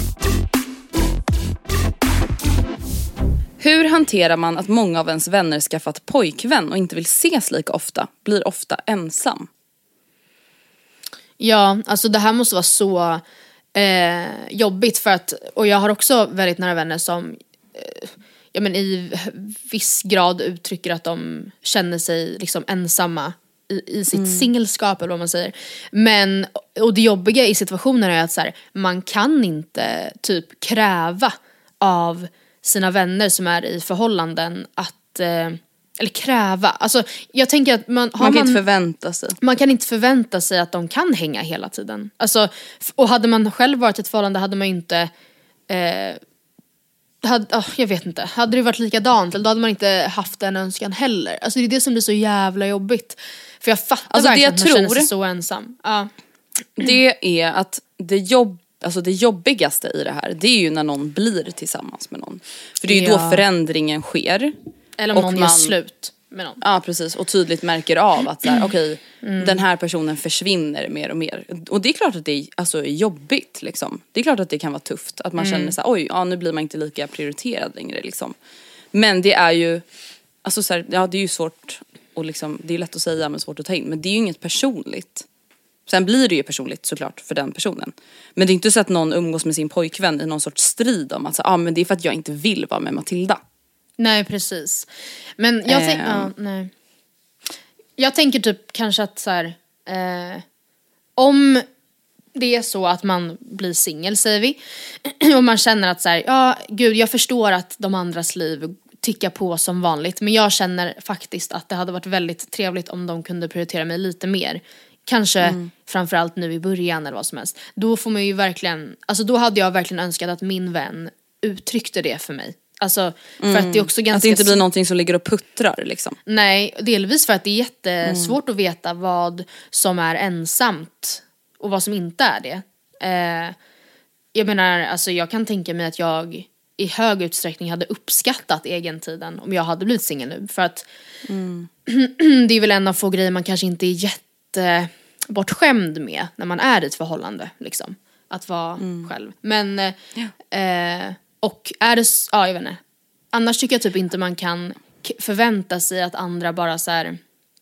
Hur hanterar man att många av ens vänner skaffat pojkvän och inte vill ses lika ofta? Blir ofta ensam. Ja, alltså det här måste vara så eh, jobbigt för att, och jag har också väldigt nära vänner som eh, ja, men i viss grad uttrycker att de känner sig liksom ensamma i, i sitt mm. singelskap eller vad man säger. Men, och det jobbiga i situationen är att så här, man kan inte typ kräva av sina vänner som är i förhållanden att eh, eller kräva, alltså jag tänker att man, har man kan man, inte förvänta sig man kan inte förvänta sig att de kan hänga hela tiden, alltså, och hade man själv varit i ett förhållande hade man ju inte eh, hade, oh, jag vet inte, hade det varit likadant eller då hade man inte haft den önskan heller. Alltså det är det som blir så jävla jobbigt. För jag fattar alltså, verkligen det att man tror, känner sig så ensam. Ja. Det är att det jobb Alltså det jobbigaste i det här, det är ju när någon blir tillsammans med någon. För det är ju ja. då förändringen sker. Eller om någon man, gör slut med någon. Ja, precis. Och tydligt märker av att så här, okej, mm. den här personen försvinner mer och mer. Och det är klart att det är, alltså, är jobbigt liksom. Det är klart att det kan vara tufft. Att man mm. känner så här, oj, ja, nu blir man inte lika prioriterad längre liksom. Men det är ju, alltså så här, ja det är ju svårt och liksom, det är lätt att säga men svårt att ta in. Men det är ju inget personligt. Sen blir det ju personligt såklart för den personen. Men det är inte så att någon umgås med sin pojkvän i någon sorts strid om att säga, ah, men det är för att jag inte vill vara med Matilda. Nej, precis. Men jag, tänk, eh. ja, nej. jag tänker typ kanske att så här, eh, om det är så att man blir singel, säger vi, och man känner att så här, ja, gud, jag förstår att de andras liv tickar på som vanligt, men jag känner faktiskt att det hade varit väldigt trevligt om de kunde prioritera mig lite mer. Kanske mm. framförallt nu i början eller vad som helst. Då får man ju verkligen, alltså då hade jag verkligen önskat att min vän uttryckte det för mig. Alltså för mm. att det är också ganska... Att det inte blir någonting som ligger och puttrar liksom. Nej, delvis för att det är jättesvårt mm. att veta vad som är ensamt och vad som inte är det. Eh, jag menar, alltså jag kan tänka mig att jag i hög utsträckning hade uppskattat egentiden om jag hade blivit singel nu. För att mm. det är väl en av få grejer man kanske inte är jätte bortskämd med när man är i ett förhållande liksom, att vara mm. själv. Men ja. eh, och är det, ja jag vet inte. Annars tycker jag typ inte man kan k- förvänta sig att andra bara så här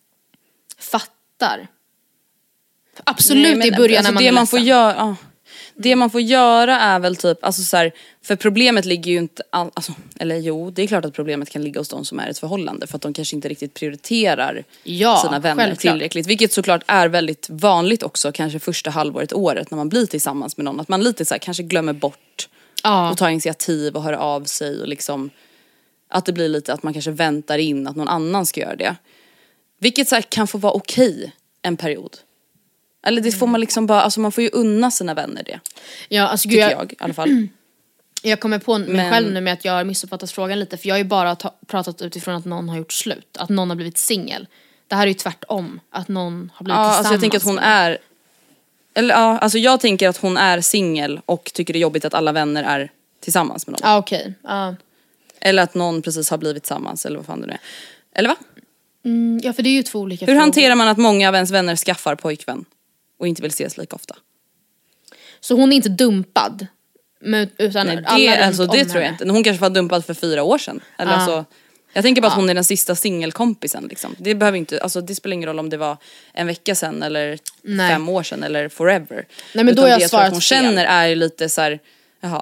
fattar. Absolut. Nej, men, i början alltså, när man det är man får göra, ja. Det man får göra är väl typ, alltså så här, för problemet ligger ju inte all, alltså, eller jo, det är klart att problemet kan ligga hos de som är i ett förhållande, för att de kanske inte riktigt prioriterar ja, sina vänner självklart. tillräckligt, vilket såklart är väldigt vanligt också, kanske första halvåret, året när man blir tillsammans med någon, att man lite så här, kanske glömmer bort ja. och tar initiativ och hör av sig och liksom, att det blir lite att man kanske väntar in att någon annan ska göra det, vilket så här, kan få vara okej en period. Eller det får man liksom bara, alltså man får ju unna sina vänner det. Ja, alltså tycker jag, jag i alla fall. Jag kommer på mig Men... själv nu med att jag har missuppfattat frågan lite. För jag har ju bara ta- pratat utifrån att någon har gjort slut. Att någon har blivit singel. Det här är ju tvärtom. Att någon har blivit ja, tillsammans. Alltså jag tänker att hon är... Eller ja, alltså jag tänker att hon är singel och tycker det är jobbigt att alla vänner är tillsammans med någon. Ja, ah, okej. Okay. Ah. Eller att någon precis har blivit tillsammans, eller vad fan det nu är. Eller va? Mm, ja, för det är ju två olika Hur frågor. hanterar man att många av ens vänner skaffar pojkvän och inte vill ses lika ofta? Så hon är inte dumpad? Med, utan Nej, det, alla alltså, det tror jag inte. Hon kanske var dumpad för fyra år sedan. Eller ah. så, jag tänker bara att ah. hon är den sista singelkompisen. Liksom. Det, behöver inte, alltså, det spelar ingen roll om det var en vecka sedan eller Nej. fem år sedan eller forever. Nej, men då Utan jag det jag tror att hon fel. känner är lite så här. Jaha.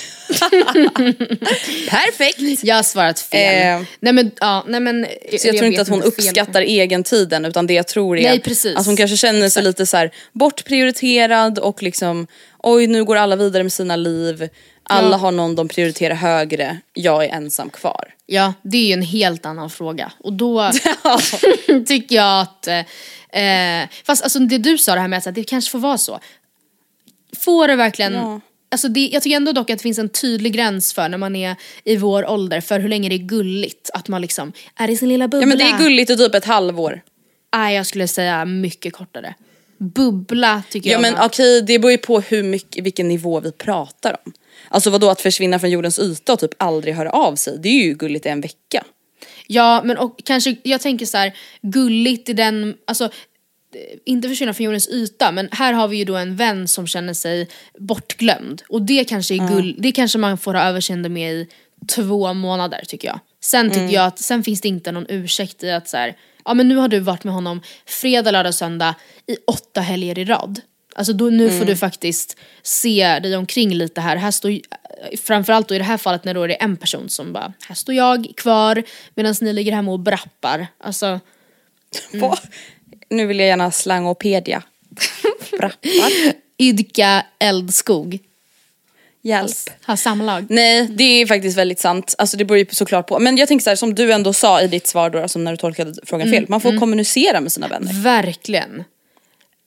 Perfekt. Jag har svarat fel. Eh, nej men, ja, nej men, så jag, jag tror inte att hon uppskattar fel. egentiden, utan det jag tror är nej, precis. att hon kanske känner sig Exakt. lite så här bortprioriterad och liksom, oj nu går alla vidare med sina liv. Alla ja. har någon de prioriterar högre. Jag är ensam kvar. Ja, det är ju en helt annan fråga. Och då tycker jag att eh, fast alltså det du sa det här med att det kanske får vara så. Får det verkligen ja. Alltså det, jag tycker ändå dock att det finns en tydlig gräns för när man är i vår ålder, för hur länge det är gulligt att man liksom är i sin lilla bubbla. Ja, men det är gulligt i typ ett halvår. Nej, jag skulle säga mycket kortare. Bubbla tycker ja, jag. Ja men okej, det beror ju på hur mycket, vilken nivå vi pratar om. Alltså vadå, att försvinna från jordens yta och typ aldrig höra av sig, det är ju gulligt i en vecka. Ja, men och kanske, jag tänker så här, gulligt i den, alltså inte försvinna från jordens yta, men här har vi ju då en vän som känner sig bortglömd. Och det kanske är mm. gull, det kanske man får ha överseende med i två månader tycker jag. Sen tycker mm. jag att, sen finns det inte någon ursäkt i att så här, ja men nu har du varit med honom fredag, lördag, söndag i åtta helger i rad. Alltså då, nu mm. får du faktiskt se dig omkring lite här. Här står, framförallt då i det här fallet när då är det en person som bara, här står jag kvar medan ni ligger hemma och brappar. Alltså mm. Nu vill jag gärna slangopedia. Brappar. Idka eldskog. Hjälp. Ha samlag. Nej, det är faktiskt väldigt sant. Alltså det beror ju såklart på. Men jag tänker så här, som du ändå sa i ditt svar då, alltså när du tolkade frågan fel. Man får mm. kommunicera med sina vänner. Verkligen.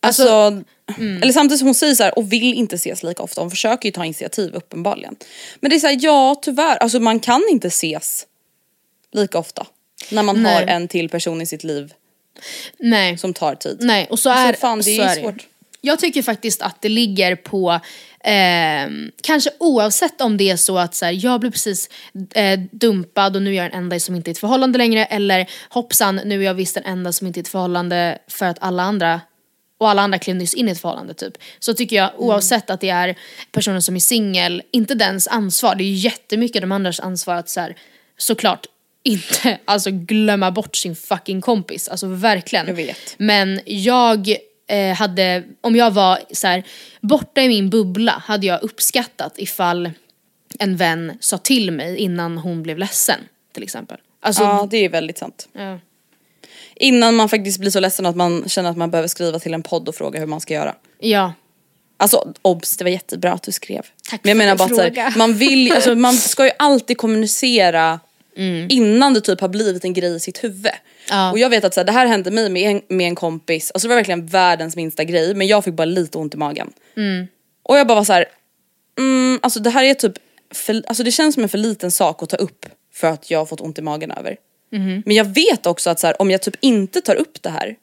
Alltså, Alltså, mm. eller samtidigt hon säger så här och vill inte ses lika ofta. Hon försöker ju ta initiativ uppenbarligen. Men det är så här, ja tyvärr, alltså man kan inte ses lika ofta när man Nej. har en till person i sitt liv. Nej. Som tar tid. Nej, och så är, alltså, fan, det så är, är svårt. Det. Jag tycker faktiskt att det ligger på eh, kanske oavsett om det är så att så här, jag blev precis eh, dumpad och nu är jag den enda som inte är i ett förhållande längre, eller hoppsan, nu är jag visst den enda som inte är i ett förhållande för att alla andra och alla andra klev nyss in i ett förhållande typ. Så tycker jag oavsett att det är personen som är singel, inte dens ansvar, det är ju jättemycket de andras ansvar att så här, såklart inte alltså glömma bort sin fucking kompis, alltså verkligen. Jag vet. Men jag eh, hade, om jag var så här, borta i min bubbla, hade jag uppskattat ifall en vän sa till mig innan hon blev ledsen till exempel. Alltså, ja, det är väldigt sant. Ja. Innan man faktiskt blir så ledsen att man känner att man behöver skriva till en podd och fråga hur man ska göra. Ja. Alltså obs, det var jättebra att du skrev. Tack Men jag menar bara fråga. så här, man vill, alltså, man ska ju alltid kommunicera mm. innan det typ har blivit en grej i sitt huvud. Ja. Och jag vet att så här, det här hände mig med en, med en kompis. Alltså det var verkligen världens minsta grej, men jag fick bara lite ont i magen. Mm. Och jag bara var så här, mm, alltså det här är typ för, alltså det känns som en för liten sak att ta upp för att jag har fått ont i magen över. Mm. Men jag vet också att så här, om jag typ inte tar upp det här,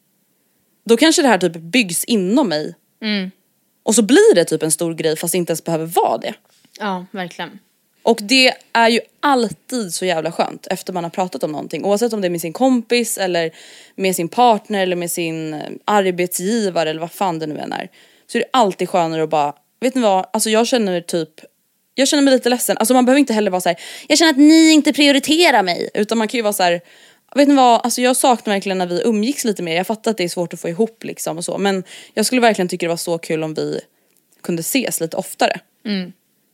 då kanske det här typ byggs inom mig. Mm. Och så blir det typ en stor grej fast det inte ens behöver vara det. Ja, verkligen. Och det är ju alltid så jävla skönt efter man har pratat om någonting. Oavsett om det är med sin kompis eller med sin partner eller med sin arbetsgivare eller vad fan det nu än är. Så är det alltid skönare att bara, vet ni vad, alltså jag känner typ, jag känner mig lite ledsen. Alltså man behöver inte heller vara så här, jag känner att ni inte prioriterar mig. Utan man kan ju vara så här, vet ni vad, alltså jag saknar verkligen när vi umgicks lite mer. Jag fattar att det är svårt att få ihop liksom och så. Men jag skulle verkligen tycka det var så kul om vi kunde ses lite oftare. Mm.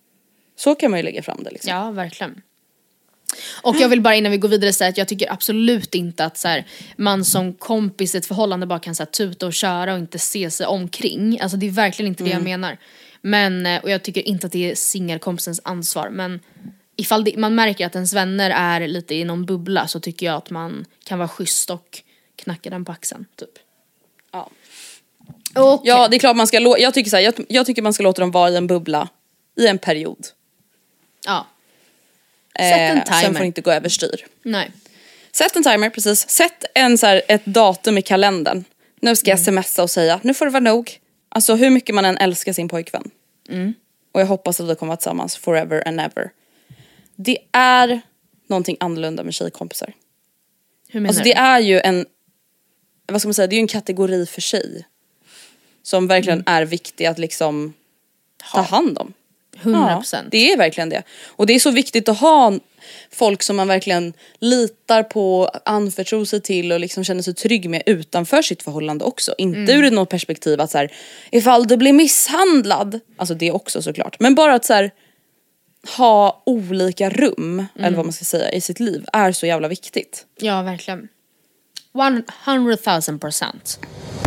Så kan man ju lägga fram det liksom. Ja, verkligen. Och jag vill bara innan vi går vidare säga att jag tycker absolut inte att så här, man som kompis i ett förhållande bara kan så här, tuta och köra och inte se sig omkring. Alltså det är verkligen inte det Mm. jag menar. Men, och jag tycker inte att det är singelkompisens ansvar. Men ifall det, man märker att ens vänner är lite i någon bubbla, så tycker jag att man kan vara schysst och knacka den på axeln typ. Ja. Okay. Ja, det är klart man ska lå- jag tycker så här, jag, jag tycker man ska låta dem vara i en bubbla i en period. Ja. Sätt en eh, timer. Sen får det inte gå överstyr. Nej. Sätt en timer, precis. Sätt en, så här, ett datum i kalendern. Nu ska jag smsa och säga, nu får det vara nog. Alltså hur mycket man än älskar sin pojkvän. Mm. Och jag hoppas att vi kommer vara tillsammans forever and ever. Det är någonting annorlunda med tjejkompisar. Hur menar alltså du? det är ju en, vad ska man säga, det är ju en kategori för sig. Som verkligen Mm. är viktig att liksom ta hand om. hundra procent. Ja, det är verkligen det. Och det är så viktigt att ha folk som man verkligen litar på, anförtror sig till och liksom känner sig trygg med utanför sitt förhållande också. Inte Mm. ur något perspektiv att så här, ifall du blir misshandlad, alltså det också såklart. Men bara att så här, ha olika rum, eller vad man ska säga, i sitt liv är så jävla viktigt. Ja, verkligen. one hundred thousand percent.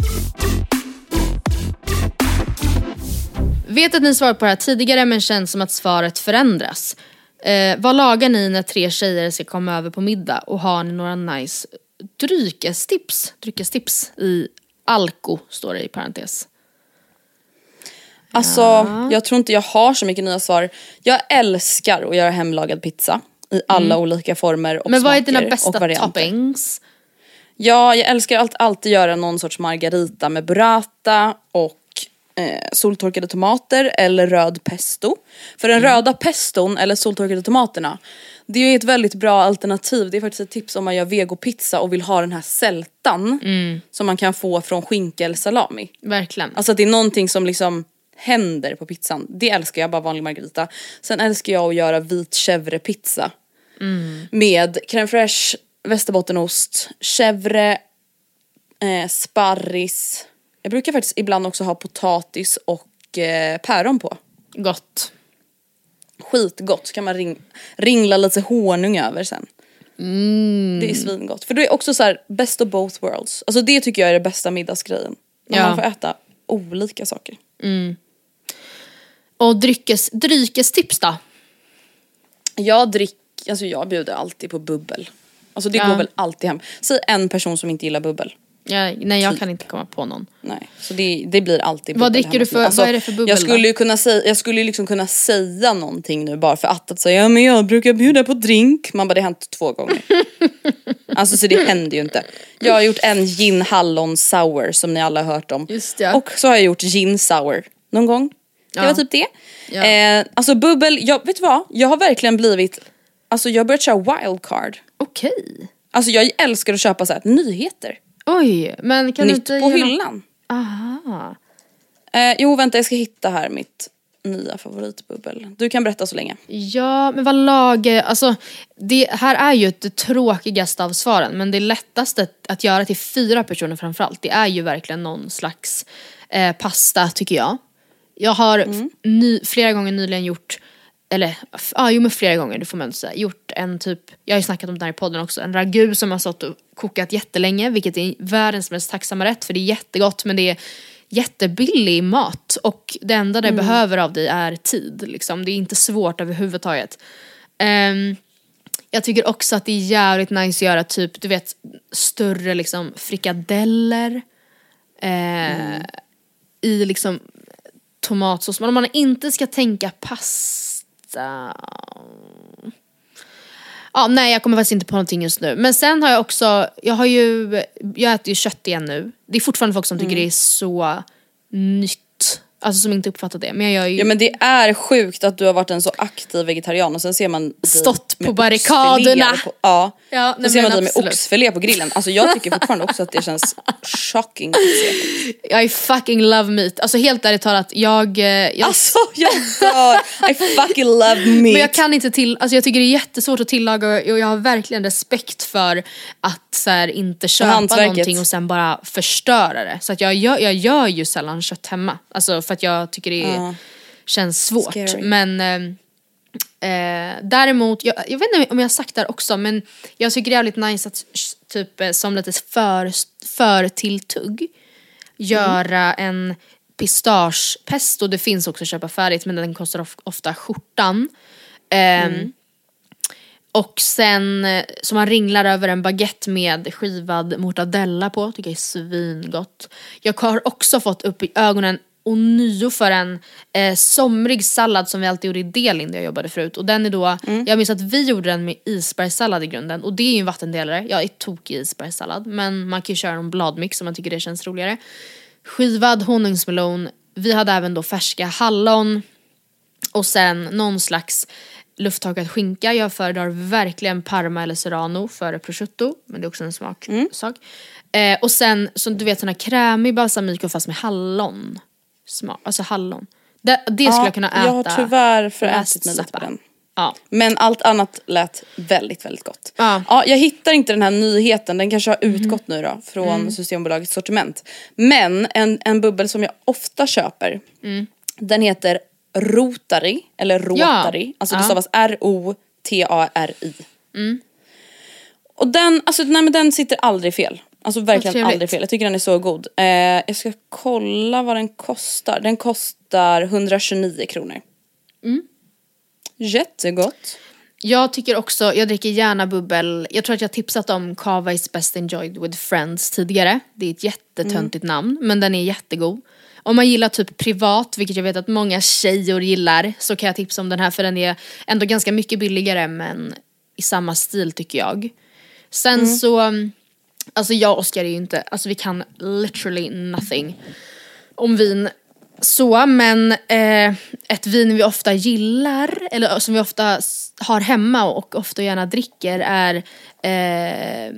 Vet att ni svarat på det här tidigare, men känns som att svaret förändras. Eh, vad lagar ni när tre tjejer ska komma över på middag? Och har ni några nice dryckestips? Dryckestips i alko, står det i parentes. Alltså, Ja. jag tror inte jag har så mycket nya svar. Jag älskar att göra hemlagad pizza i alla Mm. olika former och Men vad är smaker dina och bästa varianter. toppings? Ja, jag älskar att alltid göra någon sorts margarita med burrata och eh, soltorkade tomater eller röd pesto. För den Mm. röda peston eller soltorkade tomaterna, det är ett väldigt bra alternativ. Det är faktiskt ett tips om man gör vegopizza och vill ha den här sältan Mm. som man kan få från skinka eller salami. Verkligen. Alltså att det är någonting som liksom händer på pizzan. Det älskar jag, bara vanlig margarita. Sen älskar jag att göra vit chèvrepizza. Mm. Med crème fraîche, västerbottenost, chèvre, eh, sparris. Jag brukar faktiskt ibland också ha potatis och eh, päron på. Gott. Skitgott. Så kan man ring, ringla lite honung över sen. Mm. Det är svingott. För det är också så här, best of both worlds. Alltså det tycker jag är det bästa middagsgrejen. När Ja. man får äta olika saker. Mm. Och dryckes, dryckestips då? Jag drick, alltså jag bjuder alltid på bubbel. Alltså det Ja. går väl alltid hem. Säg en person som inte gillar bubbel. Ja, nej, jag kan inte komma på någon. Nej, så det, det blir alltid bubbel. Vad dricker du för, alltså, vad är det för bubbel jag skulle då? ju kunna säga, jag skulle ju liksom kunna säga någonting nu bara för att, att säga, ja men jag brukar bjuda på drink. Man bara, det har hänt två gånger. Alltså så det händer ju inte. Jag har gjort en gin hallon sour som ni alla har hört om. Just ja. Och så har jag gjort gin sour någon gång. Det Ja. var typ det. Ja. Eh, alltså bubbel, jag, vet du vad? Jag har verkligen blivit, alltså jag har börjat köra wildcard. Okej. Alltså jag älskar att köpa så här nyheter. Oj, men kan Nytt du inte på ge någon- hyllan. Aha. Eh, jo vänta, jag ska hitta här mitt nya favoritbubbel. Du kan berätta så länge. Ja, men vad lager, alltså det här är ju det tråkigaste av svaren, men det lättaste att göra till fyra personer framförallt, det är ju verkligen någon slags eh, pasta tycker jag. Jag har mm. ny, flera gånger nyligen gjort, eller ja, ah, jo men flera gånger, det får man inte säga, gjort en typ, jag har ju snackat om det här i podden också, en ragu som har stått och kokat jättelänge, vilket är världens mest tacksamma rätt, för det är jättegott, men det är jättebillig mat och det enda det mm. behöver av dig är tid liksom. Det är inte svårt överhuvudtaget. um, Jag tycker också att det är jävligt nice att göra typ, du vet, större liksom frikadeller eh, mm. i liksom tomatsås, men om man inte ska tänka pasta. Ja, nej, jag kommer faktiskt inte på någonting just nu. Men sen har jag också, jag har ju, jag äter ju kött igen nu. Det är fortfarande folk som tycker mm. det är så nytt. Alltså som inte uppfattar det. Men jag gör ju... Ja men det är sjukt att du har varit en så aktiv vegetarian och sen ser man stått på barrikaderna. På, ja, ja så ser man dig med oxfilé på grillen. Alltså jag tycker fortfarande också att det känns shocking. I fucking love meat. Alltså helt ärligt talat, jag... jag... Alltså jag dör. I fucking love meat. Men jag kan inte till, alltså jag tycker det är jättesvårt att tillaga och jag har verkligen respekt för att så här, inte köpa någonting och sen bara förstöra det. Så att jag gör, jag gör ju sällan kött hemma. Alltså för att jag tycker det är, uh, känns svårt. Scary. Men eh, eh, däremot, jag, jag vet inte om jag har sagt det här också, men jag tycker det är jävligt nice att typ som lite för, för tilltugg göra mm. en pistagepesto. Det finns också att köpa färdigt, men den kostar of, ofta skjortan. Eh, mm. Och sen som man ringlar över en baguette med skivad mortadella på, tycker jag är svingott. Jag har också fått upp i ögonen och nio för en eh, somrig sallad som vi alltid gjorde i Delin där jag jobbade förut. Och den är då, mm. jag minns att vi gjorde den med isbergssallad i grunden. Och det är ju en vattendelare, jag är tokig i isbergssallad. Men man kan ju köra en bladmix om man tycker det känns roligare. Skivad honungsmelon, vi hade även då färska hallon. Och sen någon slags lufttorkad skinka. Jag föredrar verkligen parma eller serrano före prosciutto. Men det är också en smaksak. Mm. Eh, och sen, som du vet, sån här krämig balsamico fast med hallon. Smak, alltså hallon. Det, det skulle ja, jag kunna äta. Jag har tyvärr förätit mig lite på den. Ja. Men allt annat lät väldigt, väldigt gott. Ja. Ja, jag hittar inte den här nyheten. Den kanske har utgått mm. nu då från mm. Systembolagets sortiment. Men en, en bubbel som jag ofta köper. Mm. Den heter Rotary. Eller Rotary. Ja. Alltså det stavas R O T A R I. Mm. Och den, alltså, nej, men den sitter aldrig fel. Alltså verkligen aldrig fel. Jag tycker den är så god. Eh, jag ska kolla vad den kostar. Den kostar hundratjugonio kronor. Mm. Jättegott. Jag tycker också, jag dricker gärna bubbel. Jag tror att jag tipsat om Cava is best enjoyed with friends tidigare. Det är ett jättetöntigt mm. namn, men den är jättegod. Om man gillar typ privat, vilket jag vet att många tjejer gillar, så kan jag tipsa om den här, för den är ändå ganska mycket billigare, men i samma stil tycker jag. Sen mm. så, alltså jag och Oskar är ju inte, alltså vi kan literally nothing om vin. Så, men eh, ett vin vi ofta gillar, eller som vi ofta har hemma och ofta gärna dricker, är eh,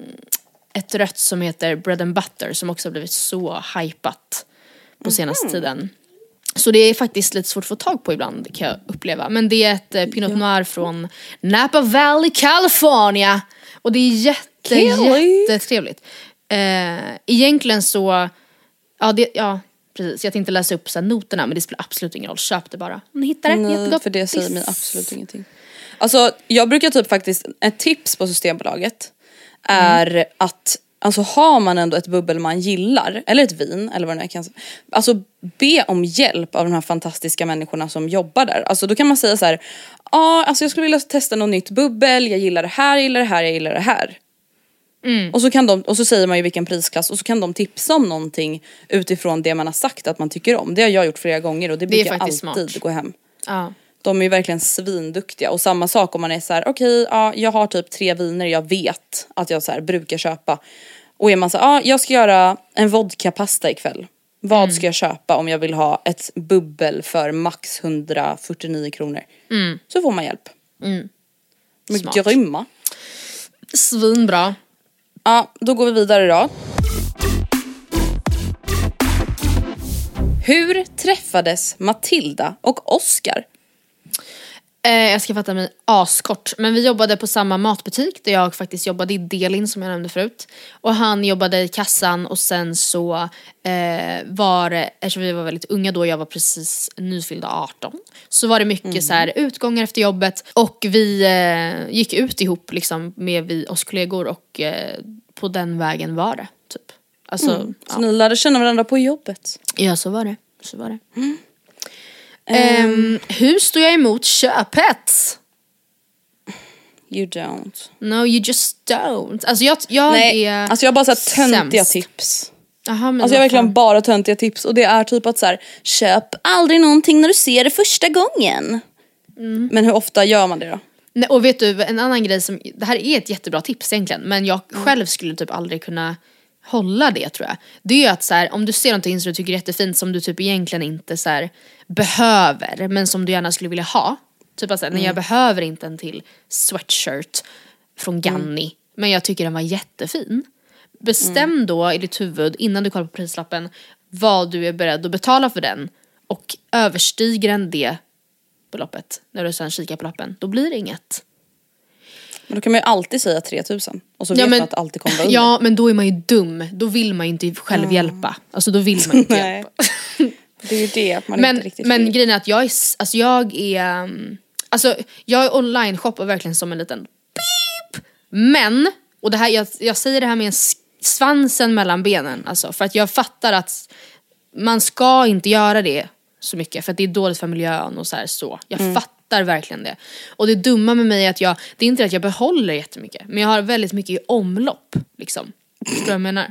ett rött som heter Bread and Butter, som också har blivit så hypat på senaste mm. tiden. Så det är faktiskt lite svårt att få tag på ibland, kan jag uppleva. Men det är ett eh, Pinot ja. Noir från Napa Valley, California. Och det är jätte, jättetrevligt. Eh, egentligen så, ja, det, ja precis, jag tänkte läsa upp så här noterna, men det spelar absolut ingen roll. Köp det bara. Ni hittar det, nej, jättegott. För det säger mig absolut ingenting. Alltså, jag brukar typ faktiskt, ett tips på Systembolaget är mm. att, alltså har man ändå ett bubbel man gillar, eller ett vin, eller vad det är, kan, alltså be om hjälp av de här fantastiska människorna som jobbar där. Alltså då kan man säga så här, ja, alltså jag skulle vilja testa något nytt bubbel, jag gillar det här, jag gillar det här, jag gillar det här. Mm. Och, så kan de, och så säger man ju vilken prisklass och så kan de tipsa om någonting utifrån det man har sagt att man tycker om. Det har jag gjort flera gånger och det brukar alltid smart. Gå hem. Ja. De är ju verkligen svinduktiga. Och samma sak om man är så här: okej, okay, ja, jag har typ tre viner jag vet att jag så här brukar köpa. Och är man så här, ja, jag ska göra en vodkapasta ikväll. Vad mm. ska jag köpa om jag vill ha ett bubbel för max hundrafyrtionio kronor? Mm. Så får man hjälp. Mm. Men grymma. Svinbra. Ja, då går vi vidare då. Hur träffades Matilda och Oscar? Eh, jag ska fatta mig askort. Men vi jobbade på samma matbutik där jag faktiskt jobbade i Delin som jag nämnde förut. Och han jobbade i kassan och sen så eh, var det, eftersom vi var väldigt unga då, jag var precis nyfyllda arton. Så var det mycket mm. så här utgångar efter jobbet. Och vi eh, gick ut ihop liksom med vi, oss kollegor och eh, på den vägen var det typ. Alltså, mm. Så ja. ni lärde känna varandra på jobbet? Ja, så var det. Så var det. Mm. Um, hur står jag emot köphets? You don't. No, you just don't. Alltså jag, jag Nej, är alltså jag har bara så här töntiga sämst. tips. Aha, men alltså jag har verkligen bara töntiga tips. Och det är typ att så här: köp aldrig någonting när du ser det första gången. Mm. Men hur ofta gör man det då? Nej, och vet du, en annan grej som, det här är ett jättebra tips egentligen, men jag mm. själv skulle typ aldrig kunna hålla det, tror jag. Det är ju att så här, om du ser någonting som du tycker är jättefint som du typ egentligen inte så här behöver, men som du gärna skulle vilja ha. Typ att så här, mm. nej, jag behöver inte en till sweatshirt från Ganni, mm. men jag tycker den var jättefin. Bestäm mm. då i ditt huvud innan du kollar på prislappen vad du är beredd att betala för den, och överstiger den det beloppet när du sen kikar på lappen, då blir det inget. Men då kan man ju alltid säga tre tusen. Och så vet ja, men, man att det alltid kommer vara under. Ja, men då är man ju dum. Då vill man ju inte själv mm. hjälpa. Alltså då vill man inte hjälpa. Det är ju det man men, inte riktigt Men vill. grejen är att jag är, alltså jag är Alltså jag är online shoppar verkligen som en liten beep. Men, och det här, jag, jag säger det här med en svansen mellan benen, alltså, för att jag fattar att man ska inte göra det så mycket, för att det är dåligt för miljön och så här, så. Jag mm. fattar verkligen det. Och det dumma med mig är att jag, det är inte att jag behåller jättemycket, men jag har väldigt mycket i omlopp liksom. Förstår du vad jag menar?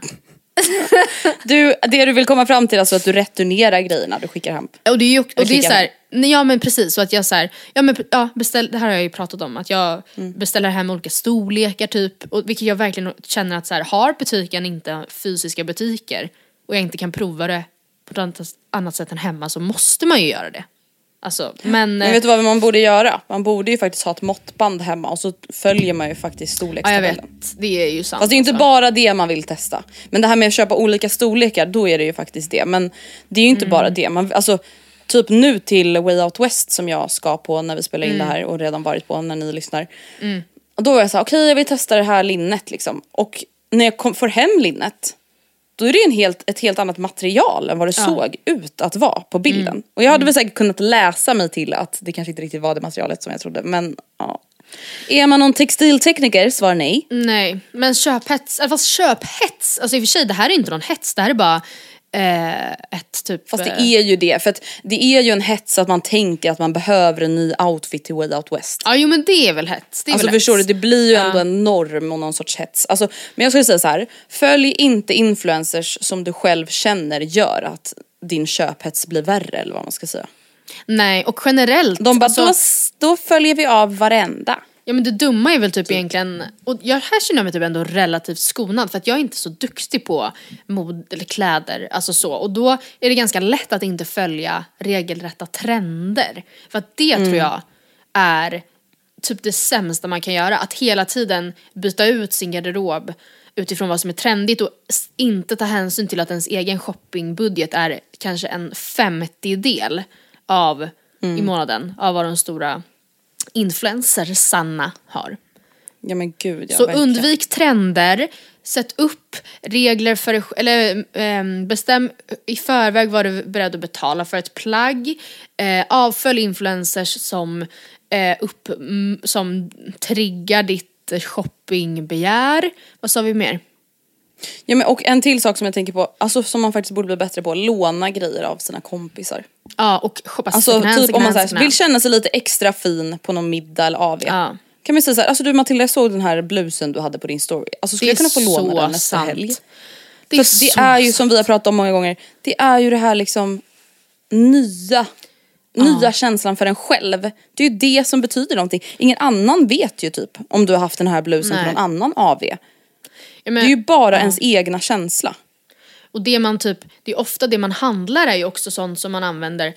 Du, det du vill komma fram till, alltså att du returnerar grejerna du skickar hem. Och det är ju, och det är så här, ja men precis, så att jag så här, ja men ja, beställ, det här har jag ju pratat om, att jag mm. beställer hem olika storlekar typ, och vilket jag verkligen känner att så här, har butiken inte fysiska butiker och jag inte kan prova det på ett annat sätt än hemma, så måste man ju göra det. Alltså, men, men vet du vad man borde göra? Man borde ju faktiskt ha ett måttband hemma, och så följer man ju faktiskt storlekstabellen. Ja, jag vet. Det är ju sant. Fast det är inte alltså. bara det man vill testa. Men det här med att köpa olika storlekar, då är det ju faktiskt det. Men det är ju inte mm. bara det. Man, alltså, typ nu till Way Out West som jag ska på när vi spelar in mm. det här, och redan varit på när ni lyssnar. Mm. Och då var jag så här, okej okay, jag vill testa det här linnet liksom. Och när jag kom, får hem linnet, då är det en helt, ett helt annat material än vad det ja. såg ut att vara på bilden. Mm. Och jag hade mm. väl säkert kunnat läsa mig till att det kanske inte riktigt var det materialet som jag trodde. Men ja. Är man någon textiltekniker? Svar nej. Nej, men köphets, fast köphets, alltså i och för sig det här är inte någon hets, det här är bara eh, ett typ. Fast det är ju det, för att det är ju en hets att man tänker att man behöver en ny outfit till Way Out West. Ja, jo men det är väl hets. Det är alltså väl förstår hets. du, det blir ju ja. ändå en norm och någon sorts hets. Alltså, men jag skulle säga så här, följ inte influencers som du själv känner gör att din köphets blir värre, eller vad man ska säga. Nej, och generellt de bara, alltså, då, då följer vi av varenda. Ja men det dumma är väl typ egentligen, och jag här känner jag mig typ ändå relativt skonad, för att jag är inte så duktig på mod eller kläder, alltså så, och då är det ganska lätt att inte följa regelrätta trender, för att det mm. tror jag är typ det sämsta man kan göra, att hela tiden byta ut sin garderob utifrån vad som är trendigt och inte ta hänsyn till att ens egen shoppingbudget är kanske en femtedel av mm. i månaden av vad de stora influencersarna har. Ja men gud, ja, så verkligen. Undvik trender, sätt upp regler för, eller eh, bestäm i förväg vad du är beredd att betala för ett plagg, eh, avfölj influencers som eh, upp m, som triggar ditt shoppingbegär. Vad sa vi mer? Ja men, och en till sak som jag tänker på, alltså som man faktiskt borde bli bättre på, låna grejer av sina kompisar. Ja, och shoppa alltså typ om man så här, vill känna sig lite extra fin på någon middag eller A V. Ja. kan man säga så här, alltså du Matilda, jag såg den här blusen du hade på din story. Alltså skulle jag kunna få låna den nästa sant. helg? Det är, För det så är ju sant. som vi har pratat om många gånger, det är ju det här liksom nya nya känslan för en själv. Det är ju det som betyder någonting. Ingen annan vet ju typ om du har haft den här blusen på någon annan A V. Ja, men, det är ju bara ja. ens egna känsla. Och det man typ, det är ofta det man handlar är ju också sånt som man använder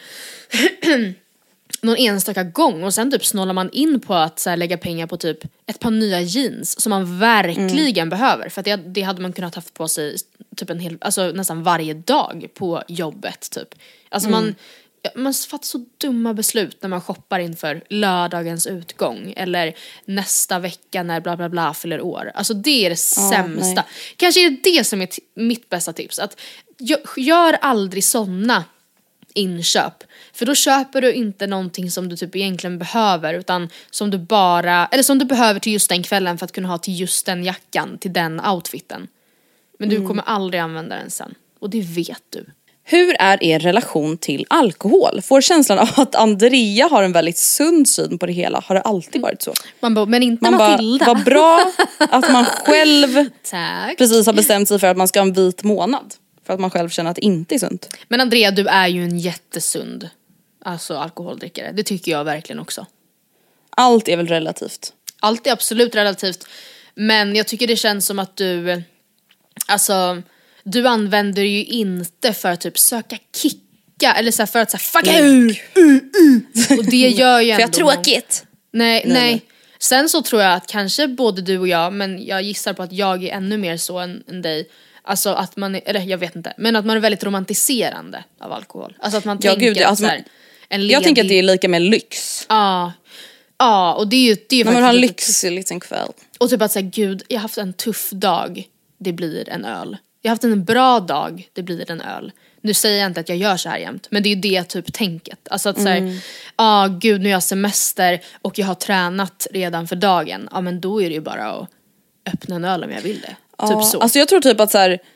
någon enstaka gång och sen typ snålar man in på att så här, lägga pengar på typ ett par nya jeans som man verkligen mm. behöver, för att det, det hade man kunnat haft på sig typ en hel, alltså nästan varje dag på jobbet typ. Alltså mm. man man fattar så dumma beslut när man shoppar inför lördagens utgång eller nästa vecka när bla bla bla fyller år. Alltså det är det oh, sämsta. Nej. Kanske är det det som är t- mitt bästa tips, att gör aldrig såna inköp, för då köper du inte någonting som du typ egentligen behöver, utan som du bara, eller som du behöver till just den kvällen för att kunna ha till just den jackan, till den outfiten. Men du mm. kommer aldrig använda den sen, och det vet du. Hur är er relation till alkohol? Får känslan av att Andrea har en väldigt sund syn på det hela. Har det alltid varit så? Man bara, men inte man Matilda. Vad bra att man själv Tack. precis har bestämt sig för att man ska ha en vit månad. För att man själv känner att det inte är sunt. Men Andrea, du är ju en jättesund alltså alkoholdrickare. Det tycker jag verkligen också. Allt är väl relativt? Allt är absolut relativt. Men jag tycker det känns som att du, alltså, du använder ju inte för att typ söka kicka eller så här för att så här, fuck ur. Och det gör ju ändå. För jag tråkigt. Nej, nej, nej. Sen så tror jag att kanske både du och jag, men jag gissar på att jag är ännu mer så än, än dig. Alltså att man är, eller jag vet inte, men att man är väldigt romantiserande av alkohol. Alltså att man ja, tänker gud, alltså, så här, en ledig... Jag tänker att det är lika med lyx. Ja. Ja, och det är ju det är ju när man har en lyxig liten kväll. Och typ att säga, gud, jag har haft en tuff dag, det blir en öl. Jag har haft en bra dag, det blir en öl. Nu säger jag inte att jag gör så här jämt, men det är ju det typ tänket. Alltså att mm. säga, ja ah, gud, nu är jag semester och jag har tränat redan för dagen. Ja, men då är det ju bara att öppna en öl om jag vill det. Ja, typ så. Alltså jag tror typ att så här,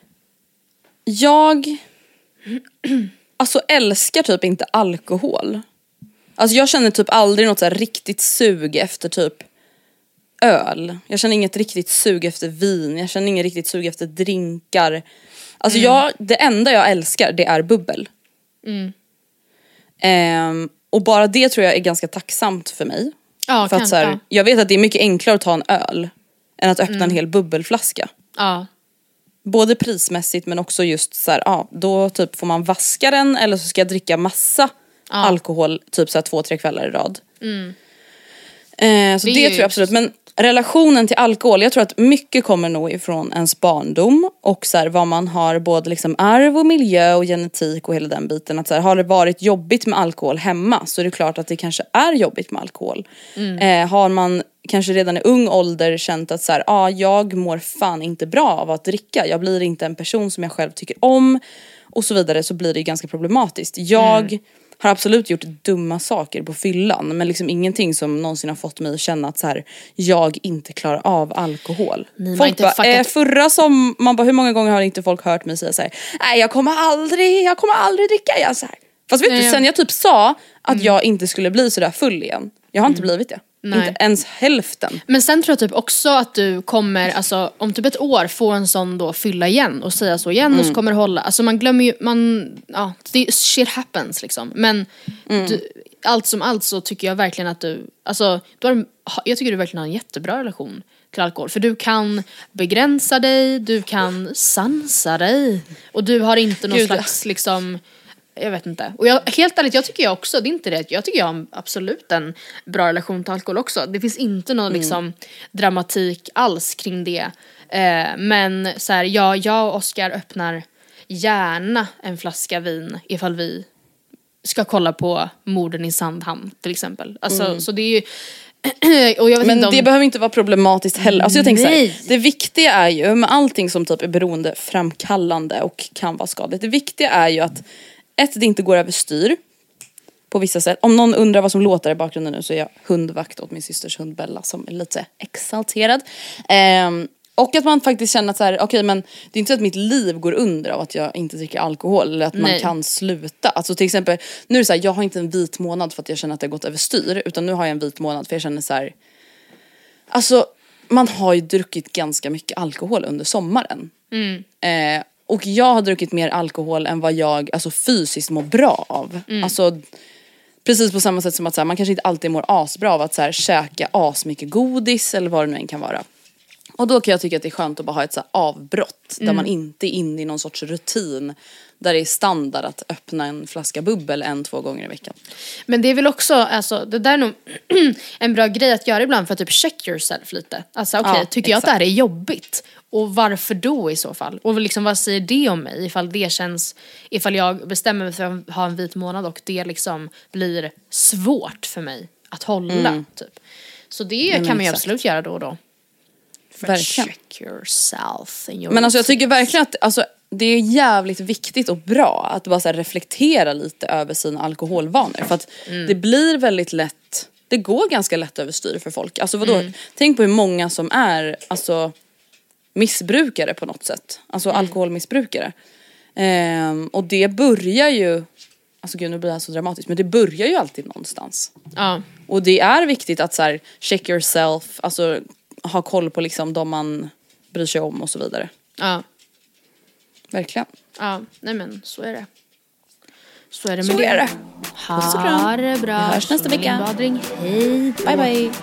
jag alltså älskar typ inte alkohol. Alltså jag känner typ aldrig något så här riktigt sug efter typ öl. Jag känner inget riktigt sug efter vin. Jag känner inget riktigt sug efter drinkar. Alltså mm. jag, det enda jag älskar, det är bubbel. Mm. Ehm, och bara det tror jag är ganska tacksamt för mig. Ja, för att så här, ja. jag vet att det är mycket enklare att ta en öl än att öppna mm. en hel bubbelflaska. Ja. Både prismässigt men också just så här, ja, då typ får man vaska den, eller så ska jag dricka massa ja. alkohol typ så här två, tre kvällar i rad. Mm. Eh, så det, det tror jag absolut. Men relationen till alkohol, jag tror att mycket kommer nog ifrån ens barndom och så här, vad man har både liksom arv och miljö och genetik och hela den biten. Att så här, har det varit jobbigt med alkohol hemma, så är det klart att det kanske är jobbigt med alkohol. Mm. Eh, har man kanske redan i ung ålder känt att så här, ah, jag mår fan inte bra av att dricka, jag blir inte en person som jag själv tycker om och så vidare, så blir det ganska problematiskt. Jag mm. har absolut gjort dumma saker på fyllan, men liksom ingenting som någonsin har fått mig att känna att så här, jag inte klarar av alkohol. Ni folk bara, fuckat... eh, förra som man bara, hur många gånger har inte folk hört mig säga så här, nej jag kommer aldrig, jag kommer aldrig dricka, jag så här. Fast vet nej, du, sen jag typ sa att mm. jag inte skulle bli så där full igen, jag har inte mm. blivit det. Nej. Inte ens hälften. Men sen tror jag typ också att du kommer, alltså om typ ett år få en sån då fylla igen och säga så igen mm. och så kommer det hålla. Alltså man glömmer ju, man, ja, det, shit happens liksom. Men mm. du, allt som allt så tycker jag verkligen att du, alltså du har, jag tycker du verkligen har en jättebra relation till alkohol. För du kan begränsa dig, du kan sansa dig och du har inte någon Gud. slags liksom, jag vet inte. Och jag, helt ärligt, jag tycker jag också, det är inte det. Jag tycker jag har absolut en bra relation till alkohol också. Det finns inte någon mm. liksom dramatik alls kring det. Eh, men så här, ja, jag och Oskar öppnar gärna en flaska vin ifall vi ska kolla på Morden i Sandhamn till exempel. Alltså, mm. så det är ju och jag vet men inte om... det behöver inte vara problematiskt heller. Alltså jag tänker så här, det viktiga är ju med allting som typ är beroendeframkallande och kan vara skadligt. Det viktiga är ju att ett, det inte går över styr på vissa sätt. Om någon undrar vad som låter i bakgrunden nu, så är jag hundvakt åt min systers hund Bella som är lite exalterad. Um, och att man faktiskt känner att så här, okej, okay, men det är inte så att mitt liv går under av att jag inte dricker alkohol, eller att Nej. man kan sluta. Alltså till exempel, nu är det så här, jag har inte en vit månad för att jag känner att det har gått över styr, utan nu har jag en vit månad för jag känner så här, Alltså, man har ju druckit ganska mycket alkohol under sommaren. Mm. Eh, och jag har druckit mer alkohol än vad jag alltså, fysiskt mår bra av. Mm. Alltså, precis på samma sätt som att så här, man kanske inte alltid mår asbra av att så här, käka asmycket godis eller vad det nu än kan vara. Och då kan jag tycka att det är skönt att bara ha ett så här, avbrott. Mm. Där man inte är inne i någon sorts rutin. Där det är standard att öppna en flaska bubbel en, två gånger i veckan. Men det är väl också, alltså, det där är nog en bra grej att göra ibland för att typ check yourself lite. Alltså okej, okay, Ja, tycker jag exakt. att det här är jobbigt? Och varför då i så fall? Och liksom, vad säger det om mig? Ifall det känns, ifall jag bestämmer mig för att ha en vit månad och det liksom blir svårt för mig att hålla. Mm. Typ. Så det Nej, kan man ju exakt. absolut göra då och då. För Verkligen. check yourself. In your Men alltså jag tycker routines. verkligen att alltså, det är jävligt viktigt och bra att bara så här, reflektera lite över sina alkoholvanor. För att Mm. det blir väldigt lätt, det går ganska lätt överstyr för folk. Alltså vadå, Mm. tänk på hur många som är alltså, missbrukare på något sätt. Alltså Mm. alkoholmissbrukare. Ehm, och det börjar ju, alltså gud nu blir det här så dramatiskt, men det börjar ju alltid någonstans. Ja. Och det är viktigt att så här, check yourself, alltså ha koll på liksom de man bryr sig om och så vidare. Ja. Verkligen. Ja, nej men så är det. Så är det Så med är det. Ha och kram. det bra. Vi hörs nästa vecka. Badring. Hej då. Bye bye.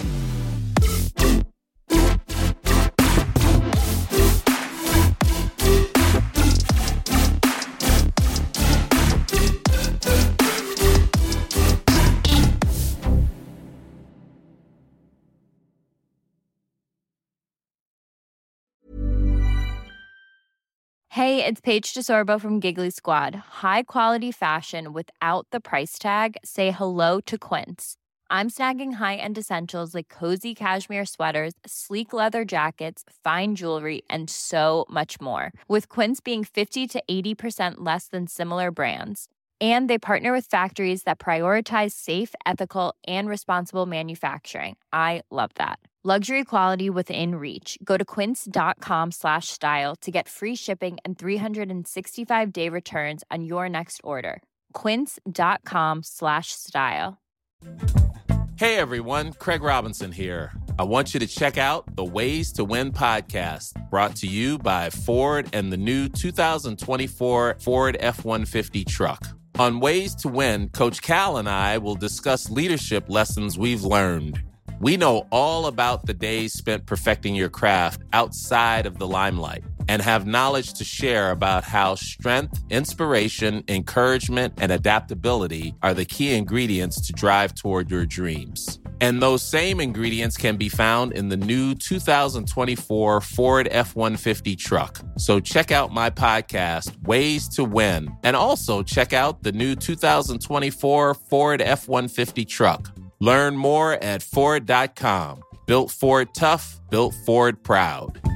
Hey, it's Paige DeSorbo from Giggly Squad. High quality fashion without the price tag. Say hello to Quince. I'm snagging high-end essentials like cozy cashmere sweaters, sleek leather jackets, fine jewelry, and so much more. With Quince being fifty to eighty percent less than similar brands. And they partner with factories that prioritize safe, ethical, and responsible manufacturing. I love that. Luxury quality within reach. Go to quince.com slash style to get free shipping and three sixty-five day returns on your next order. Quince.com slash style. Hey everyone, Craig Robinson here. I want you to check out the Ways to Win podcast, brought to you by Ford and the new two thousand twenty-four Ford F one fifty truck. On Ways to Win, Coach Cal and I will discuss leadership lessons we've learned. We know all about the days spent perfecting your craft outside of the limelight and have knowledge to share about how strength, inspiration, encouragement, and adaptability are the key ingredients to drive toward your dreams. And those same ingredients can be found in the new two thousand twenty-four Ford F one fifty truck. So check out my podcast, Ways to Win, and also check out the new two thousand twenty-four Ford F one fifty truck. Learn more at Ford dot com. Built Ford tough, built Ford proud.